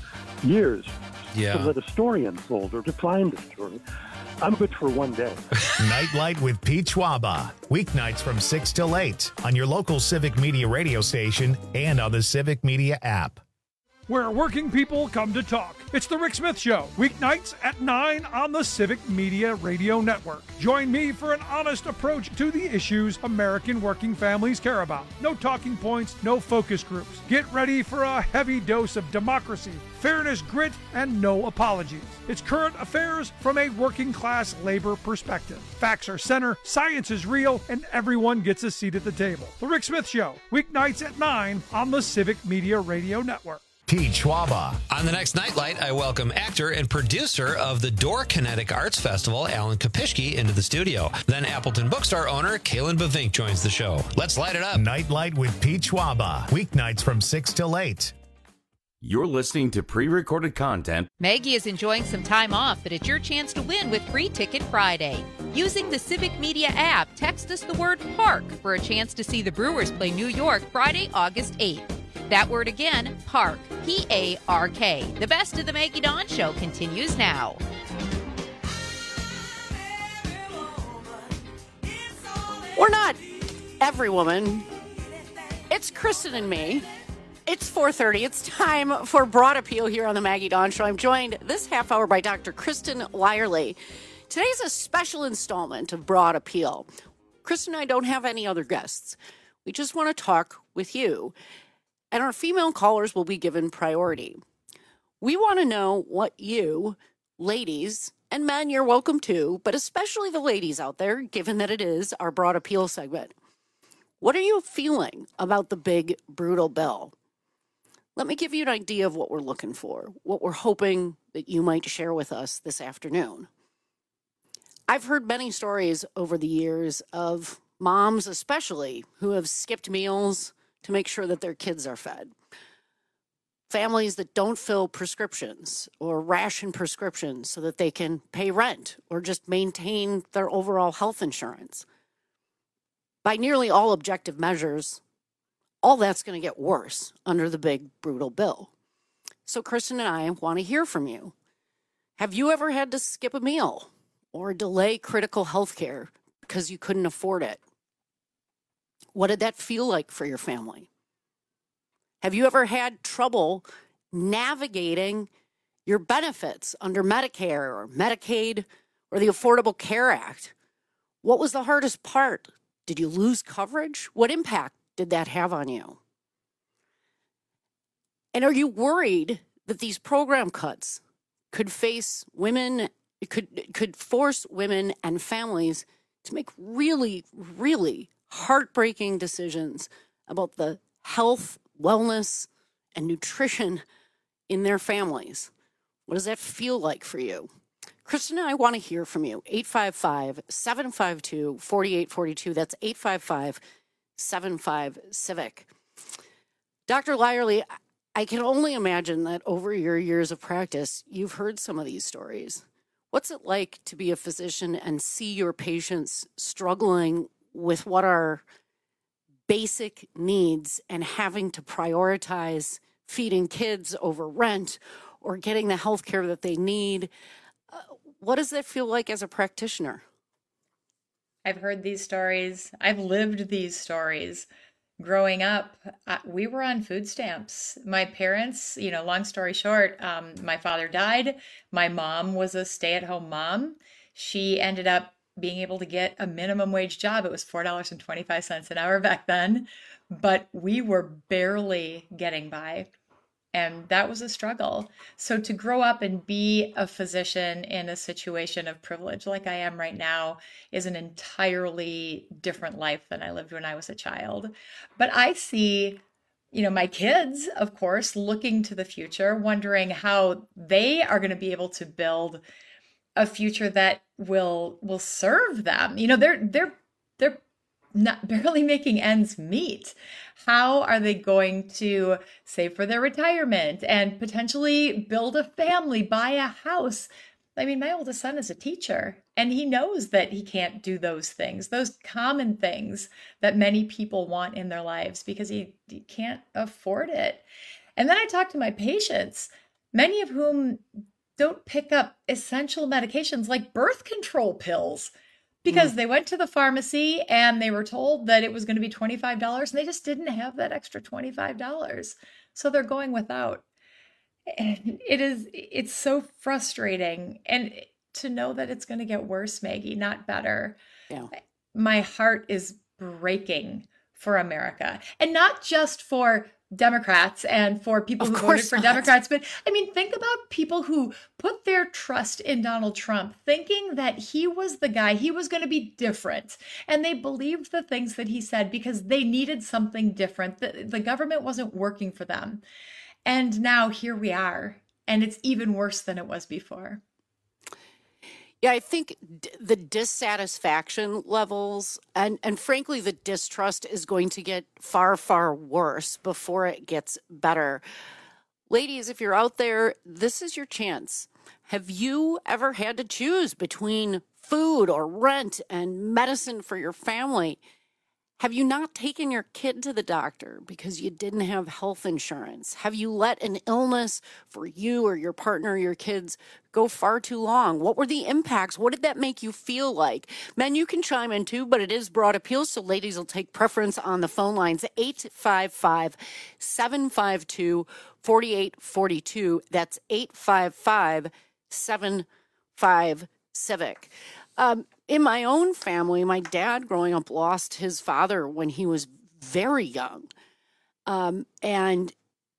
years Yeah. to let a story unfold or to find a story. I'm good for one day. Nightlight with Pete Schwaba. Weeknights from six till eight on your local Civic Media radio station and on the Civic Media app. Where working people come to talk. It's the Rick Smith Show, weeknights at nine on the Civic Media Radio Network. Join me for an honest approach to the issues American working families care about. No talking points, no focus groups. Get ready for a heavy dose of democracy, fairness, grit, and no apologies. It's current affairs from a working class labor perspective. Facts are center, science is real, and everyone gets a seat at the table. The Rick Smith Show, weeknights at nine on the Civic Media Radio Network. Pete Schwaba. On the next Nightlight, I welcome actor and producer of the Door Kinetic Arts Festival, Alan Kopishki, into the studio. Then Appleton Bookstore owner, Kalen Bavink, joins the show. Let's light it up. Nightlight with Pete Schwaba. Weeknights from six till eight. You're listening to pre-recorded content. Maggie is enjoying some time off, but it's your chance to win with Free Ticket Friday. Using the Civic Media app, text us the word PARK for a chance to see the Brewers play New York Friday, August eighth. That word again, PARK, P A R K. The best of the Maggie Dawn Show continues now. We're not every woman. It's Kristen and me. It's four thirty. It's time for Broad Appeal here on the Maggie Dawn Show. I'm joined this half hour by Doctor Kristen Lyerly. Today's a special installment of Broad Appeal. Kristen and I don't have any other guests. We just want to talk with you. And our female callers will be given priority. We want to know what you, ladies, and men, you're welcome to, but especially the ladies out there, given that it is our Broad Appeal segment. What are you feeling about the big, brutal bill? Let me give you an idea of what we're looking for, what we're hoping that you might share with us this afternoon. I've heard many stories over the years of moms especially who have skipped meals to make sure that their kids are fed. Families that don't fill prescriptions or ration prescriptions so that they can pay rent or just maintain their overall health insurance. By nearly all objective measures, all that's going to get worse under the big, brutal bill. So Kristen and I want to hear from you. Have you ever had to skip a meal or delay critical health care because you couldn't afford it? What did that feel like for your family? Have you ever had trouble navigating your benefits under Medicare or Medicaid or the Affordable Care Act? What was the hardest part? Did you lose coverage? What impact did that have on you? And are you worried that these program cuts could face women, could could force women and families to make really, really heartbreaking decisions about the health, wellness, and nutrition in their families? What does that feel like for you? Kristen and I want to hear from you. eight five five, seven five two, four eight four two. That's eight five five, seven five, CIVIC. Doctor Lyerly, I can only imagine that over your years of practice, you've heard some of these stories. What's it like to be a physician and see your patients struggling with what are basic needs and having to prioritize feeding kids over rent or getting the health care that they need? Uh, what does that feel like as a practitioner? I've heard these stories. I've lived these stories. Growing up, uh, we were on food stamps. My parents, you know, long story short, um, my father died. My mom was a stay-at-home mom. She ended up being able to get a minimum wage job. It was four dollars and twenty-five cents an hour back then, but we were barely getting by. And that was a struggle. So to grow up and be a physician in a situation of privilege like I am right now is an entirely different life than I lived when I was a child. But I see, you know, my kids, of course, looking to the future, wondering how they are going to be able to build a future that will will serve them. You know, they're they're they're not barely making ends meet. How are they going to save for their retirement and potentially build a family, buy a house? I mean, my oldest son is a teacher, and he knows that he can't do those things, those common things that many people want in their lives, because he, he can't afford it. And then I talk to my patients. many of whom don't pick up essential medications like birth control pills because mm. they went to the pharmacy and they were told that it was going to be twenty-five dollars and they just didn't have that extra twenty-five dollars. So they're going without. And it is, it's so frustrating. And to know that it's going to get worse, Maggie, not better. Yeah. My heart is breaking for America, and not just for Democrats and for people who voted for Democrats, but I mean, think about people who put their trust in Donald Trump, thinking that he was the guy, he was going to be different. And they believed the things that he said because they needed something different. The, the government wasn't working for them. And now here we are, and it's even worse than it was before. Yeah, I think d- the dissatisfaction levels and, and frankly, the distrust is going to get far, far worse before it gets better. Ladies, if you're out there, this is your chance. Have you ever had to choose between food or rent and medicine for your family? Have you not taken your kid to the doctor because you didn't have health insurance? Have you let an illness for you or your partner or your kids go far too long? What were the impacts? What did that make you feel like? Men, you can chime in too, but it is broad appeal, so ladies will take preference on the phone lines. eight five five, seven five two, four eight four two. That's eight five five, seven five, CIVIC. Um, in my own family, my dad growing up lost his father when he was very young. Um, and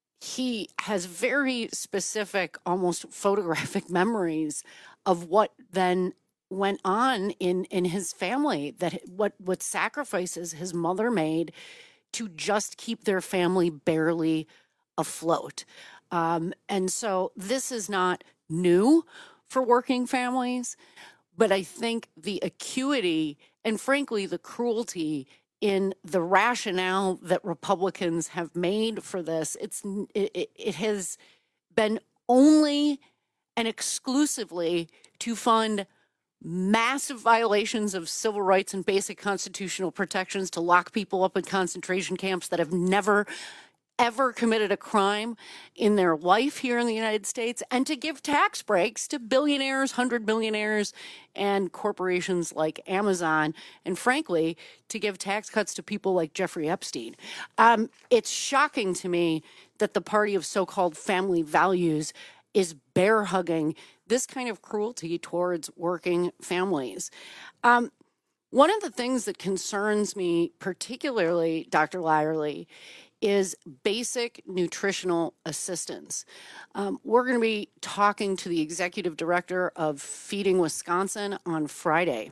he has very specific, almost photographic memories of what then went on in, in his family, that what, what sacrifices his mother made to just keep their family barely afloat. Um, and so this is not new for working families. But I think the acuity and, frankly, the cruelty in the rationale that Republicans have made for this, it's it, it has been only and exclusively to fund massive violations of civil rights and basic constitutional protections, to lock people up in concentration camps that have never ever committed a crime in their life here in the United States, and to give tax breaks to billionaires, hundred billionaires, and corporations like Amazon, and frankly, to give tax cuts to people like Jeffrey Epstein. Um, it's shocking to me that the party of so-called family values is bear-hugging this kind of cruelty towards working families. Um, one of the things that concerns me particularly, Doctor Lyerly, is basic nutritional assistance. Um, we're going to be talking to the executive director of Feeding Wisconsin on Friday.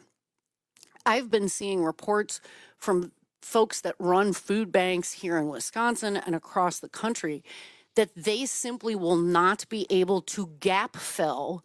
I've been seeing reports from folks that run food banks here in Wisconsin and across the country that they simply will not be able to gap fill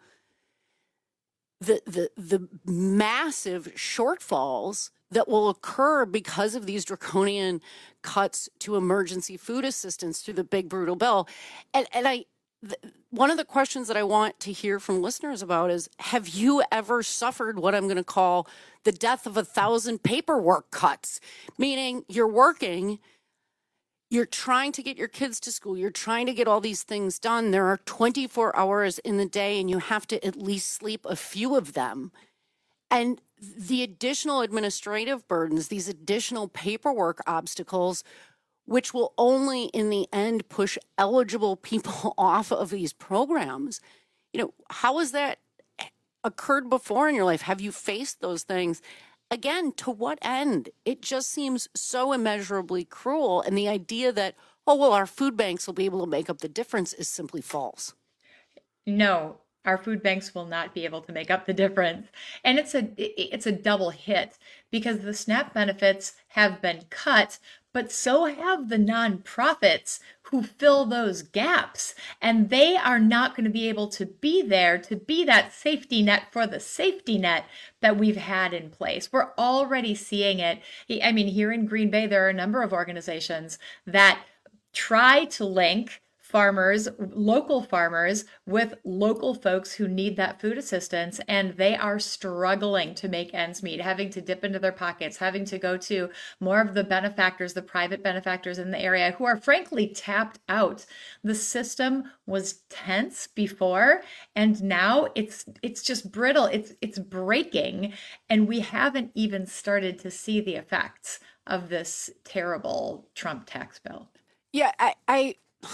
the the, the massive shortfalls that will occur because of these draconian cuts to emergency food assistance through the big brutal bill. And, and I, th- one of the questions that I want to hear from listeners about is, have you ever suffered what I'm going to call the death of a thousand paperwork cuts? Meaning you're working, you're trying to get your kids to school, you're trying to get all these things done. There are twenty-four hours in the day and you have to at least sleep a few of them. And the additional administrative burdens, these additional paperwork obstacles, which will only in the end push eligible people off of these programs. You know, how has that occurred before in your life? Have you faced those things? Again, to what end? It just seems so immeasurably cruel. And the idea that, oh, well, our food banks will be able to make up the difference is simply false. No. Our food banks will not be able to make up the difference. And it's a it's a double hit because the SNAP benefits have been cut, but so have the nonprofits who fill those gaps. And they are not going to be able to be there to be that safety net for the safety net that we've had in place. We're already seeing it. I mean, here in Green Bay, there are a number of organizations that try to link farmers, local farmers, with local folks who need that food assistance, and they are struggling to make ends meet, having to dip into their pockets, having to go to more of the benefactors, the private benefactors in the area who are frankly tapped out. The system was tense before, and now it's it's just brittle. It's it's breaking, and we haven't even started to see the effects of this terrible Trump tax bill. Yeah, I, I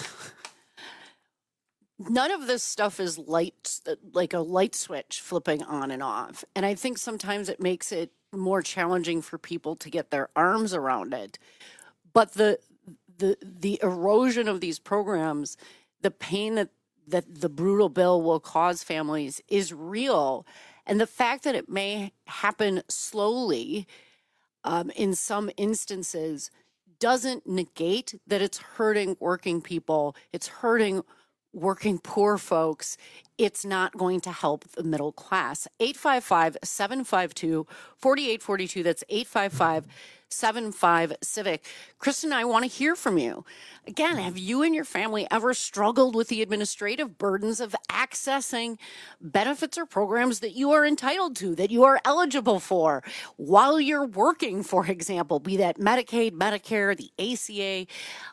none of this stuff is light, like a light switch flipping on and off. And I think sometimes it makes it more challenging for people to get their arms around it. But the the the erosion of these programs, the pain that, that the brutal bill will cause families is real. And the fact that it may happen slowly um, in some instances doesn't negate that it's hurting working people. It's hurting working poor folks. It's not going to help the middle class. eight five five, seven five two, four eight four two. That's eight five five, seven five, civic. Kristen, I want to hear from you. Again, have you and your family ever struggled with the administrative burdens of accessing benefits or programs that you are entitled to, that you are eligible for while you're working, for example, be that Medicaid, Medicare, the A C A,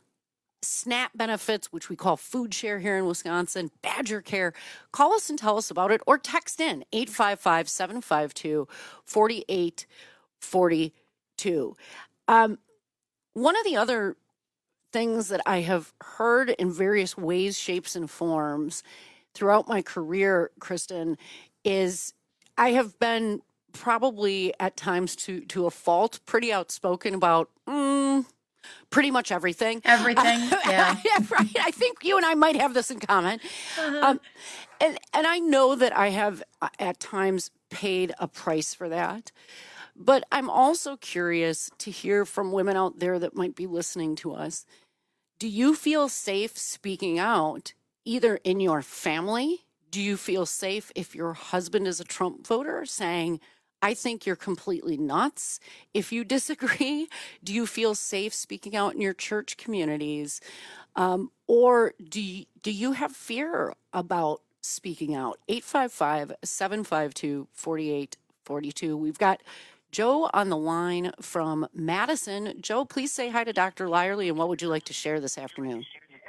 SNAP benefits, which we call food share here in Wisconsin, Badger Care? Call us and tell us about it, or text in eight five five, seven five two, four eight four two. Um, one of the other things that I have heard in various ways, shapes, and forms throughout my career, Kristen, is I have been probably at times to, to a fault pretty outspoken about mm, pretty much everything. Everything, yeah. yeah. Right. I think you and I might have this in common. Uh-huh. Um, and, and I know that I have uh, at times paid a price for that. But I'm also curious to hear from women out there that might be listening to us. Do you feel safe speaking out, either in your family? Do you feel safe if your husband is a Trump voter, saying, I think you're completely nuts? If you disagree, do you feel safe speaking out in your church communities? Um, or do you, do you have fear about speaking out? eight five five, seven five two, four eight four two. We've got Joe on the line from Madison. Joe, please say hi to Doctor Lyerly, and what would you like to share this afternoon?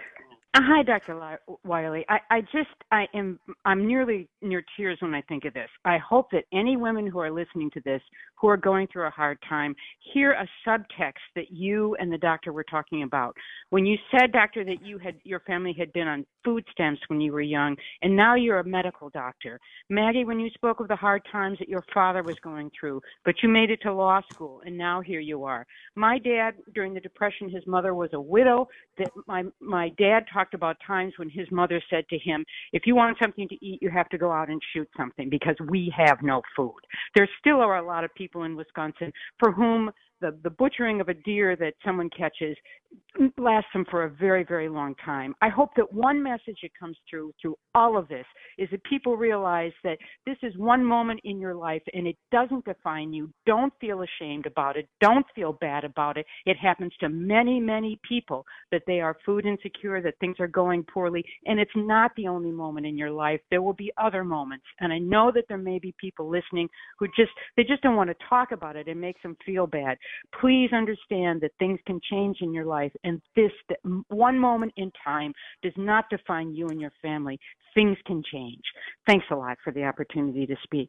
Uh, hi, Doctor Wiley. I, I just, I am, I'm nearly near tears when I think of this. I hope that any women who are listening to this, who are going through a hard time, hear a subtext that you and the doctor were talking about. When you said, doctor, that you had, your family had been on food stamps when you were young, and now you're a medical doctor. Maggie, when you spoke of the hard times that your father was going through, but you made it to law school, and now here you are. My dad, during the Depression, his mother was a widow. That my my dad talked about times when his mother said to him, if you want something to eat, you have to go out and shoot something because we have no food. There still are a lot of people in Wisconsin for whom the, the butchering of a deer that someone catches lasts them for a very, very long time. I hope that one message that comes through through all of this is that people realize that this is one moment in your life and it doesn't define you. Don't feel ashamed about it. Don't feel bad about it. It happens to many, many people that they are food insecure, that things are going poorly, and it's not the only moment in your life. There will be other moments, and I know that there may be people listening who just, they just don't want to talk about it. It makes them feel bad. Please understand that things can change in your life, and this one moment in time does not define you and your family. Things can change. Thanks a lot for the opportunity to speak.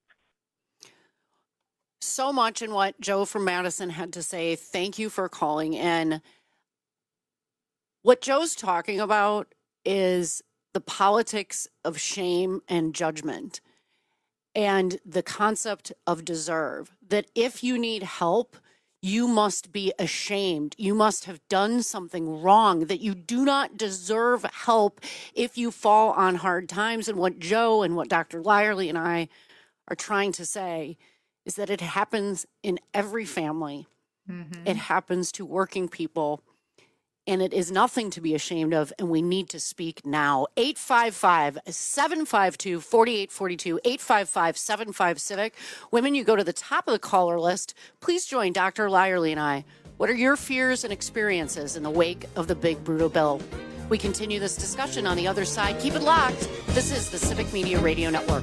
So much in what Joe from Madison had to say. Thank you for calling in. What Joe's talking about is the politics of shame and judgment and the concept of deserve, that if you need help, you must be ashamed. You must have done something wrong, that you do not deserve help if you fall on hard times. And what Joe and what Doctor Lyerly and I are trying to say is that it happens in every family. Mm-hmm. It happens to working people. And it is nothing to be ashamed of, and we need to speak now. eight five five, seven five two, four eight four two, eight five five, seven five, civic. Women, you go to the top of the caller list. Please join Doctor Lyerly and I. What are your fears and experiences in the wake of the big brutal bill? We continue this discussion on the other side. Keep it locked. This is the Civic Media Radio Network.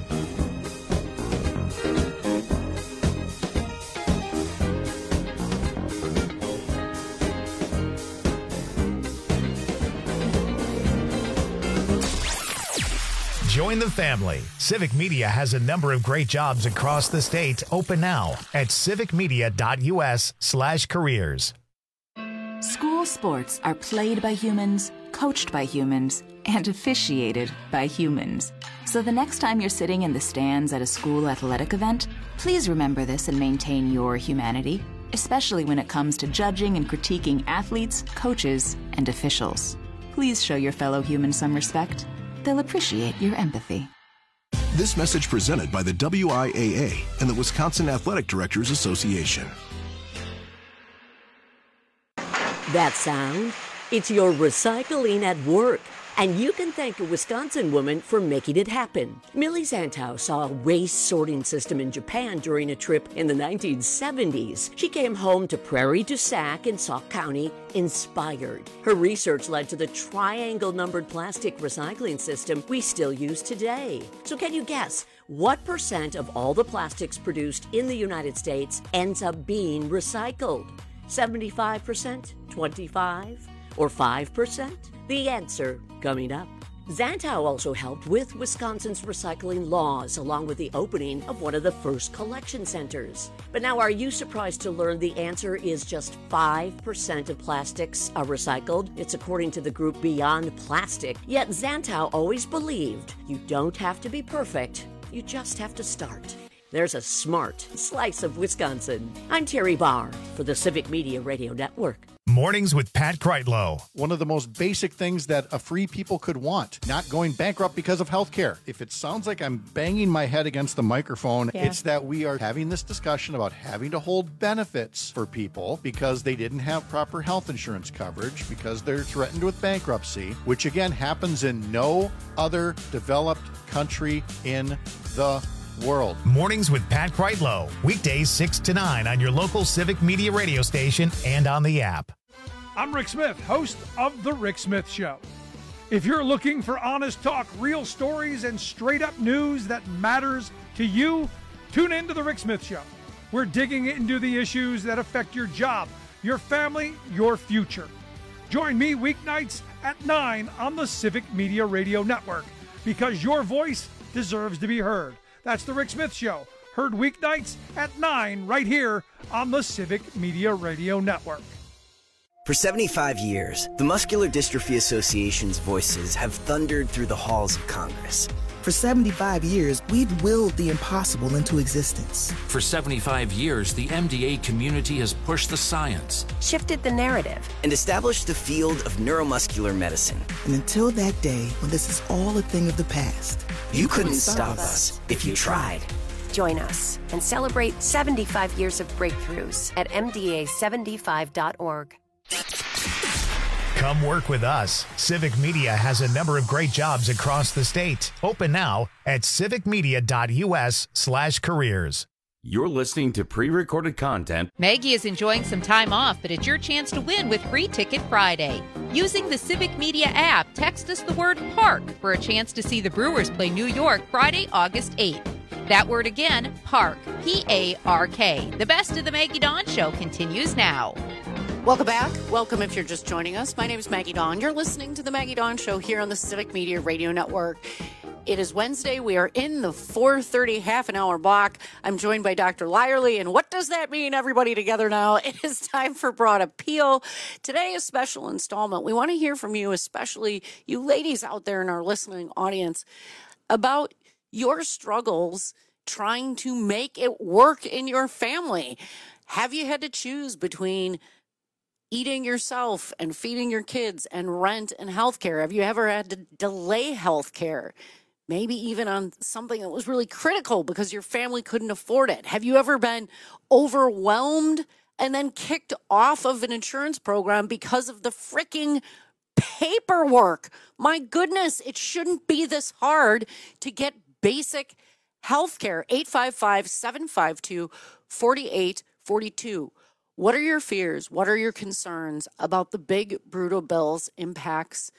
Join the family. Civic Media has a number of great jobs across the state open now at civicmedia.us slash careers. School sports are played by humans, coached by humans, and officiated by humans. So the next time you're sitting in the stands at a school athletic event, please remember this and maintain your humanity, especially when it comes to judging and critiquing athletes, coaches, and officials. Please show your fellow humans some respect. They'll appreciate your empathy. This message presented by the W I A A and the Wisconsin Athletic Directors Association. That sound? It's your recycling at work. And you can thank a Wisconsin woman for making it happen. Millie Zantow saw a waste sorting system in Japan during a trip in the nineteen seventies. She came home to Prairie du Sac in Sauk County inspired. Her research led to the triangle-numbered plastic recycling system we still use today. So can you guess what percent of all the plastics produced in the United States ends up being recycled? seventy-five percent? twenty-five? Or five percent? The answer coming up. Zantow also helped with Wisconsin's recycling laws, along with the opening of one of the first collection centers. But now, are you surprised to learn the answer is just five percent of plastics are recycled? It's according to the group Beyond Plastic. Yet Zantow always believed you don't have to be perfect, you just have to start. There's a smart slice of Wisconsin. I'm Terry Barr for the Civic Media Radio Network. Mornings with Pat Kreitlow. One of the most basic things that a free people could want, not going bankrupt because of health care. If it sounds like I'm banging my head against the microphone, yeah. It's that we are having this discussion about having to hold benefits for people because they didn't have proper health insurance coverage, because they're threatened with bankruptcy, which again happens in no other developed country in the world. Mornings with Pat Kreitlow. Weekdays six to nine on your local Civic Media radio station and on the app. I'm Rick Smith, host of The Rick Smith Show. If you're looking for honest talk, real stories, and straight-up news that matters to you, tune in to The Rick Smith Show. We're digging into the issues that affect your job, your family, your future. Join me weeknights at nine on the Civic Media Radio Network, because your voice deserves to be heard. That's The Rick Smith Show, heard weeknights at nine right here on the Civic Media Radio Network. For seventy-five years, the Muscular Dystrophy Association's voices have thundered through the halls of Congress. For seventy-five years, we've willed the impossible into existence. For seventy-five years, the M D A community has pushed the science, shifted the narrative, and established the field of neuromuscular medicine. And until that day when this is all a thing of the past, you, you couldn't, couldn't stop us if you tried. Join us and celebrate seventy-five years of breakthroughs at M D A seventy-five dot org. Come work with us. Civic Media has a number of great jobs across the state. Open now at civicmedia.us slash careers. You're listening to pre-recorded content. Maggie is enjoying some time off, but it's your chance to win with Free Ticket Friday. Using the Civic Media app, text us the word PARK for a chance to see the Brewers play New York Friday, August eighth. That word again, PARK, P A R K. The best of the Maggie Dawn Show continues now. Welcome back. Welcome if you're just joining us. My name is Maggie Dawn. You're listening to the Maggie Dawn Show here on the Civic Media Radio Network. It is Wednesday. We are in the four thirty half an hour block. I'm joined by Doctor Lyerly. And what does that mean, everybody together now? It is time for Broad Appeal. Today, a special installment. We want to hear from you, especially you ladies out there in our listening audience, about your struggles trying to make it work in your family. Have you had to choose between eating yourself and feeding your kids and rent and healthcare? Have you ever had to delay healthcare? Maybe even on something that was really critical because your family couldn't afford it. Have you ever been overwhelmed and then kicked off of an insurance program because of the freaking paperwork? My goodness, it shouldn't be this hard to get basic healthcare. eight five five, seven five two, four eight four two. What are your fears? What are your concerns about the big, brutal bill's impacts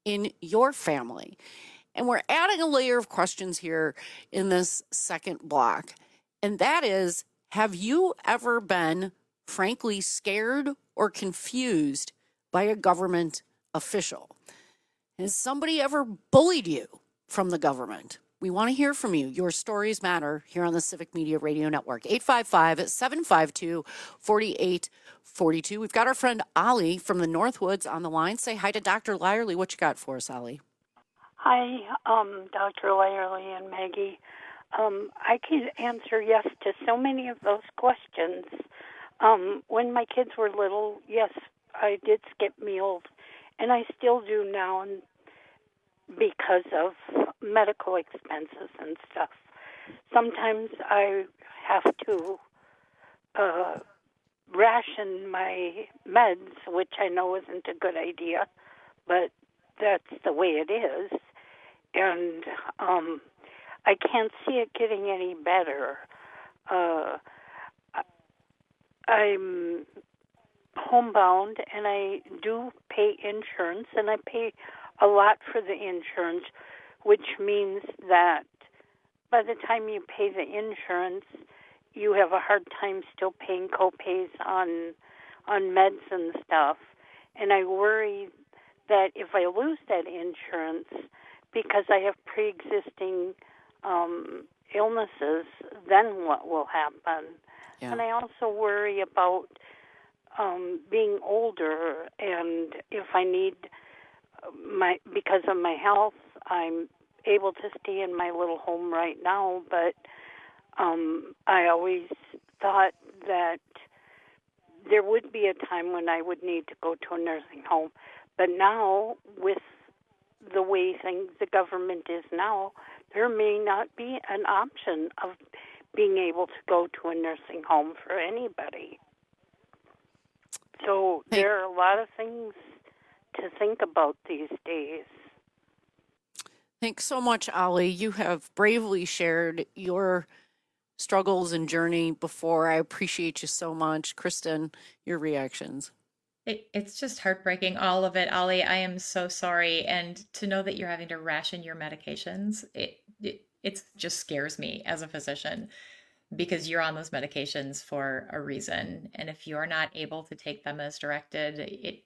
in your family? And we're adding a layer of questions here in this second block. And that is, have you ever been, frankly, scared or confused by a government official? Has somebody ever bullied you from the government? We want to hear from you. Your stories matter here on the Civic Media Radio Network. eight five five, seven five two, four eight four two. We've got our friend Ollie from the Northwoods on the line. Say hi to Doctor Lyerly. What you got for us, Ollie? Hi, um, Doctor Lyerly and Maggie. Um, I can answer yes to so many of those questions. Um, when my kids were little, yes, I did skip meals, and I still do now and because of medical expenses and stuff. Sometimes I have to uh, ration my meds, which I know isn't a good idea, but that's the way it is. And um, I can't see it getting any better. Uh, I'm homebound, and I do pay insurance, and I pay a lot for the insurance, which means that by the time you pay the insurance, you have a hard time still paying co-pays on on meds and stuff. And I worry that if I lose that insurance, because I have pre-existing um, illnesses, then what will happen? Yeah. And I also worry about um, being older, and if I need my because of my health, I'm able to stay in my little home right now, but um, I always thought that there would be a time when I would need to go to a nursing home. But now, with the way things, the government is now, there may not be an option of being able to go to a nursing home for anybody. So there are a lot of things to think about these days. Thanks so much, Ollie. You have bravely shared your struggles and journey before. I appreciate you so much. Kristen, your reactions. It, it's just heartbreaking, all of it, Ollie. I am so sorry. And to know that you're having to ration your medications, it, it it just scares me as a physician, because you're on those medications for a reason. And if you're not able to take them as directed, it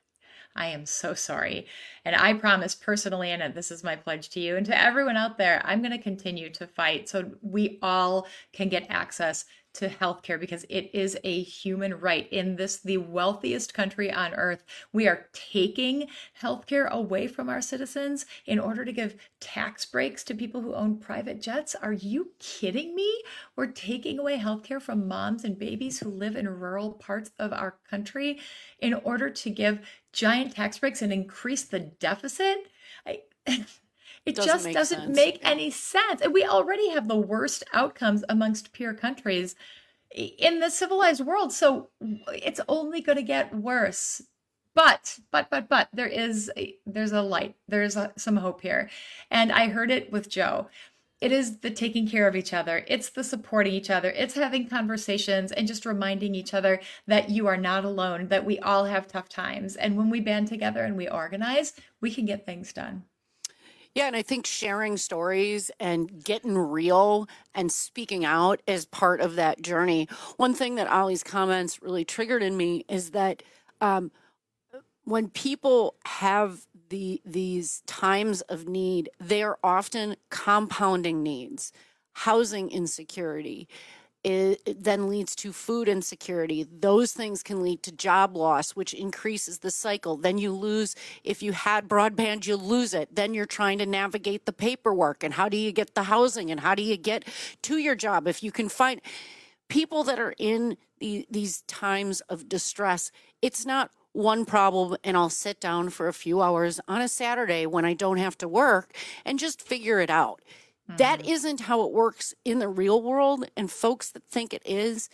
I am so sorry. And I promise personally, and this is my pledge to you and to everyone out there, I'm going to continue to fight so we all can get access to healthcare, because it is a human right. In this, the wealthiest country on earth, we are taking healthcare away from our citizens in order to give tax breaks to people who own private jets. Are you kidding me? We're taking away healthcare from moms and babies who live in rural parts of our country in order to give giant tax breaks and increase the deficit. I, It doesn't just make doesn't sense. make any sense. And we already have the worst outcomes amongst peer countries in the civilized world. So it's only going to get worse. But, but, but, but there is, a, there's a light. There's a, some hope here. And I heard it with Joe. It is the taking care of each other. It's the supporting each other. It's having conversations and just reminding each other that you are not alone, that we all have tough times. And when we band together and we organize, we can get things done. Yeah, and I think sharing stories and getting real and speaking out is part of that journey. One thing that Ollie's comments really triggered in me is that um, when people have the these times of need, they are often compounding needs, housing insecurity. It, it then leads to food insecurity. Those things can lead to job loss, which increases the cycle. Then you lose, if you had broadband, you lose it. Then you're trying to navigate the paperwork, and how do you get the housing, and how do you get to your job? If you can find people that are in the, these times of distress, it's not one problem and I'll sit down for a few hours on a Saturday when I don't have to work and just figure it out. That isn't how it works in the real world. And folks that think it is,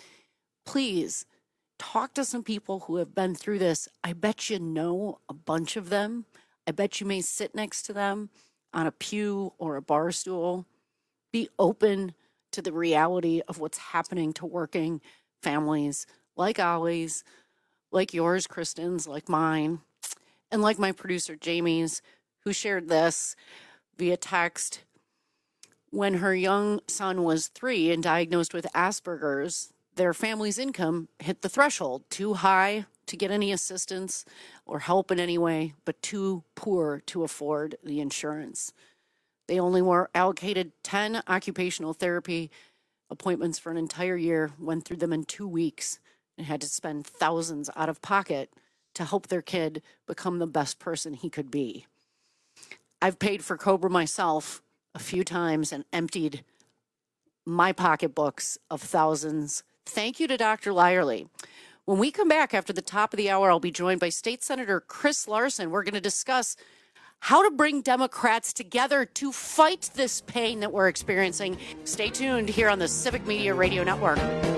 please talk to some people who have been through this. I bet you know a bunch of them. I bet you may sit next to them on a pew or a bar stool. Be open to the reality of what's happening to working families like Ollie's, like yours, Kristen's, like mine, and like my producer Jamie's, who shared this via text. When her young son was three and diagnosed with Asperger's, their family's income hit the threshold, too high to get any assistance or help in any way, but too poor to afford the insurance. They only were allocated ten occupational therapy appointments for an entire year, went through them in two weeks, and had to spend thousands out of pocket to help their kid become the best person he could be. I've paid for Cobra myself a few times and emptied my pocketbooks of thousands. Thank you to Doctor Lyerly. When we come back after the top of the hour, I'll be joined by State Senator Chris Larson. We're going to discuss how to bring Democrats together to fight this pain that we're experiencing. Stay tuned here on the Civic Media Radio Network.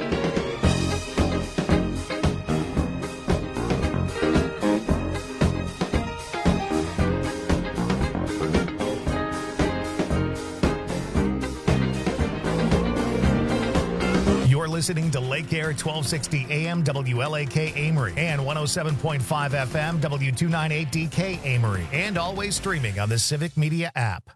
Listening to Lake Air twelve sixty A M W L A K Amory and one oh seven point five F M W two ninety-eight D K Amory, and always streaming on the Civic Media app.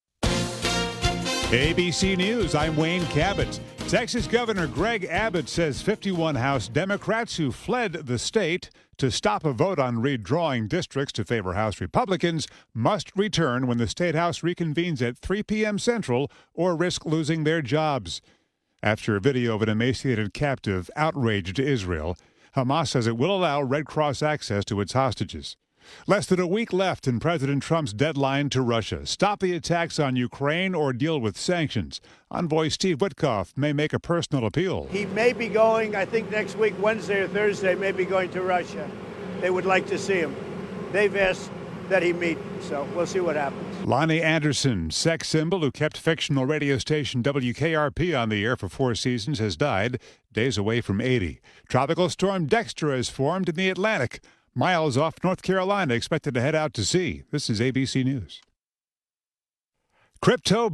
A B C News, I'm Wayne Cabot. Texas Governor Greg Abbott says fifty-one House Democrats who fled the state to stop a vote on redrawing districts to favor House Republicans must return when the State House reconvenes at three p.m. Central or risk losing their jobs. After a video of an emaciated captive outraged Israel, Hamas says it will allow Red Cross access to its hostages. Less than a week left in President Trump's deadline to Russia. Stop the attacks on Ukraine or deal with sanctions. Envoy Steve Witkoff may make a personal appeal. He may be going, I think next week, Wednesday or Thursday, may be going to Russia. They would like to see him. They've asked that he meet, so we'll see what happens. Lonnie Anderson, sex symbol who kept fictional radio station W K R P on the air for four seasons, has died, days away from eighty. Tropical storm Dexter has formed in the Atlantic, miles off North Carolina, expected to head out to sea. This is A B C News. Crypto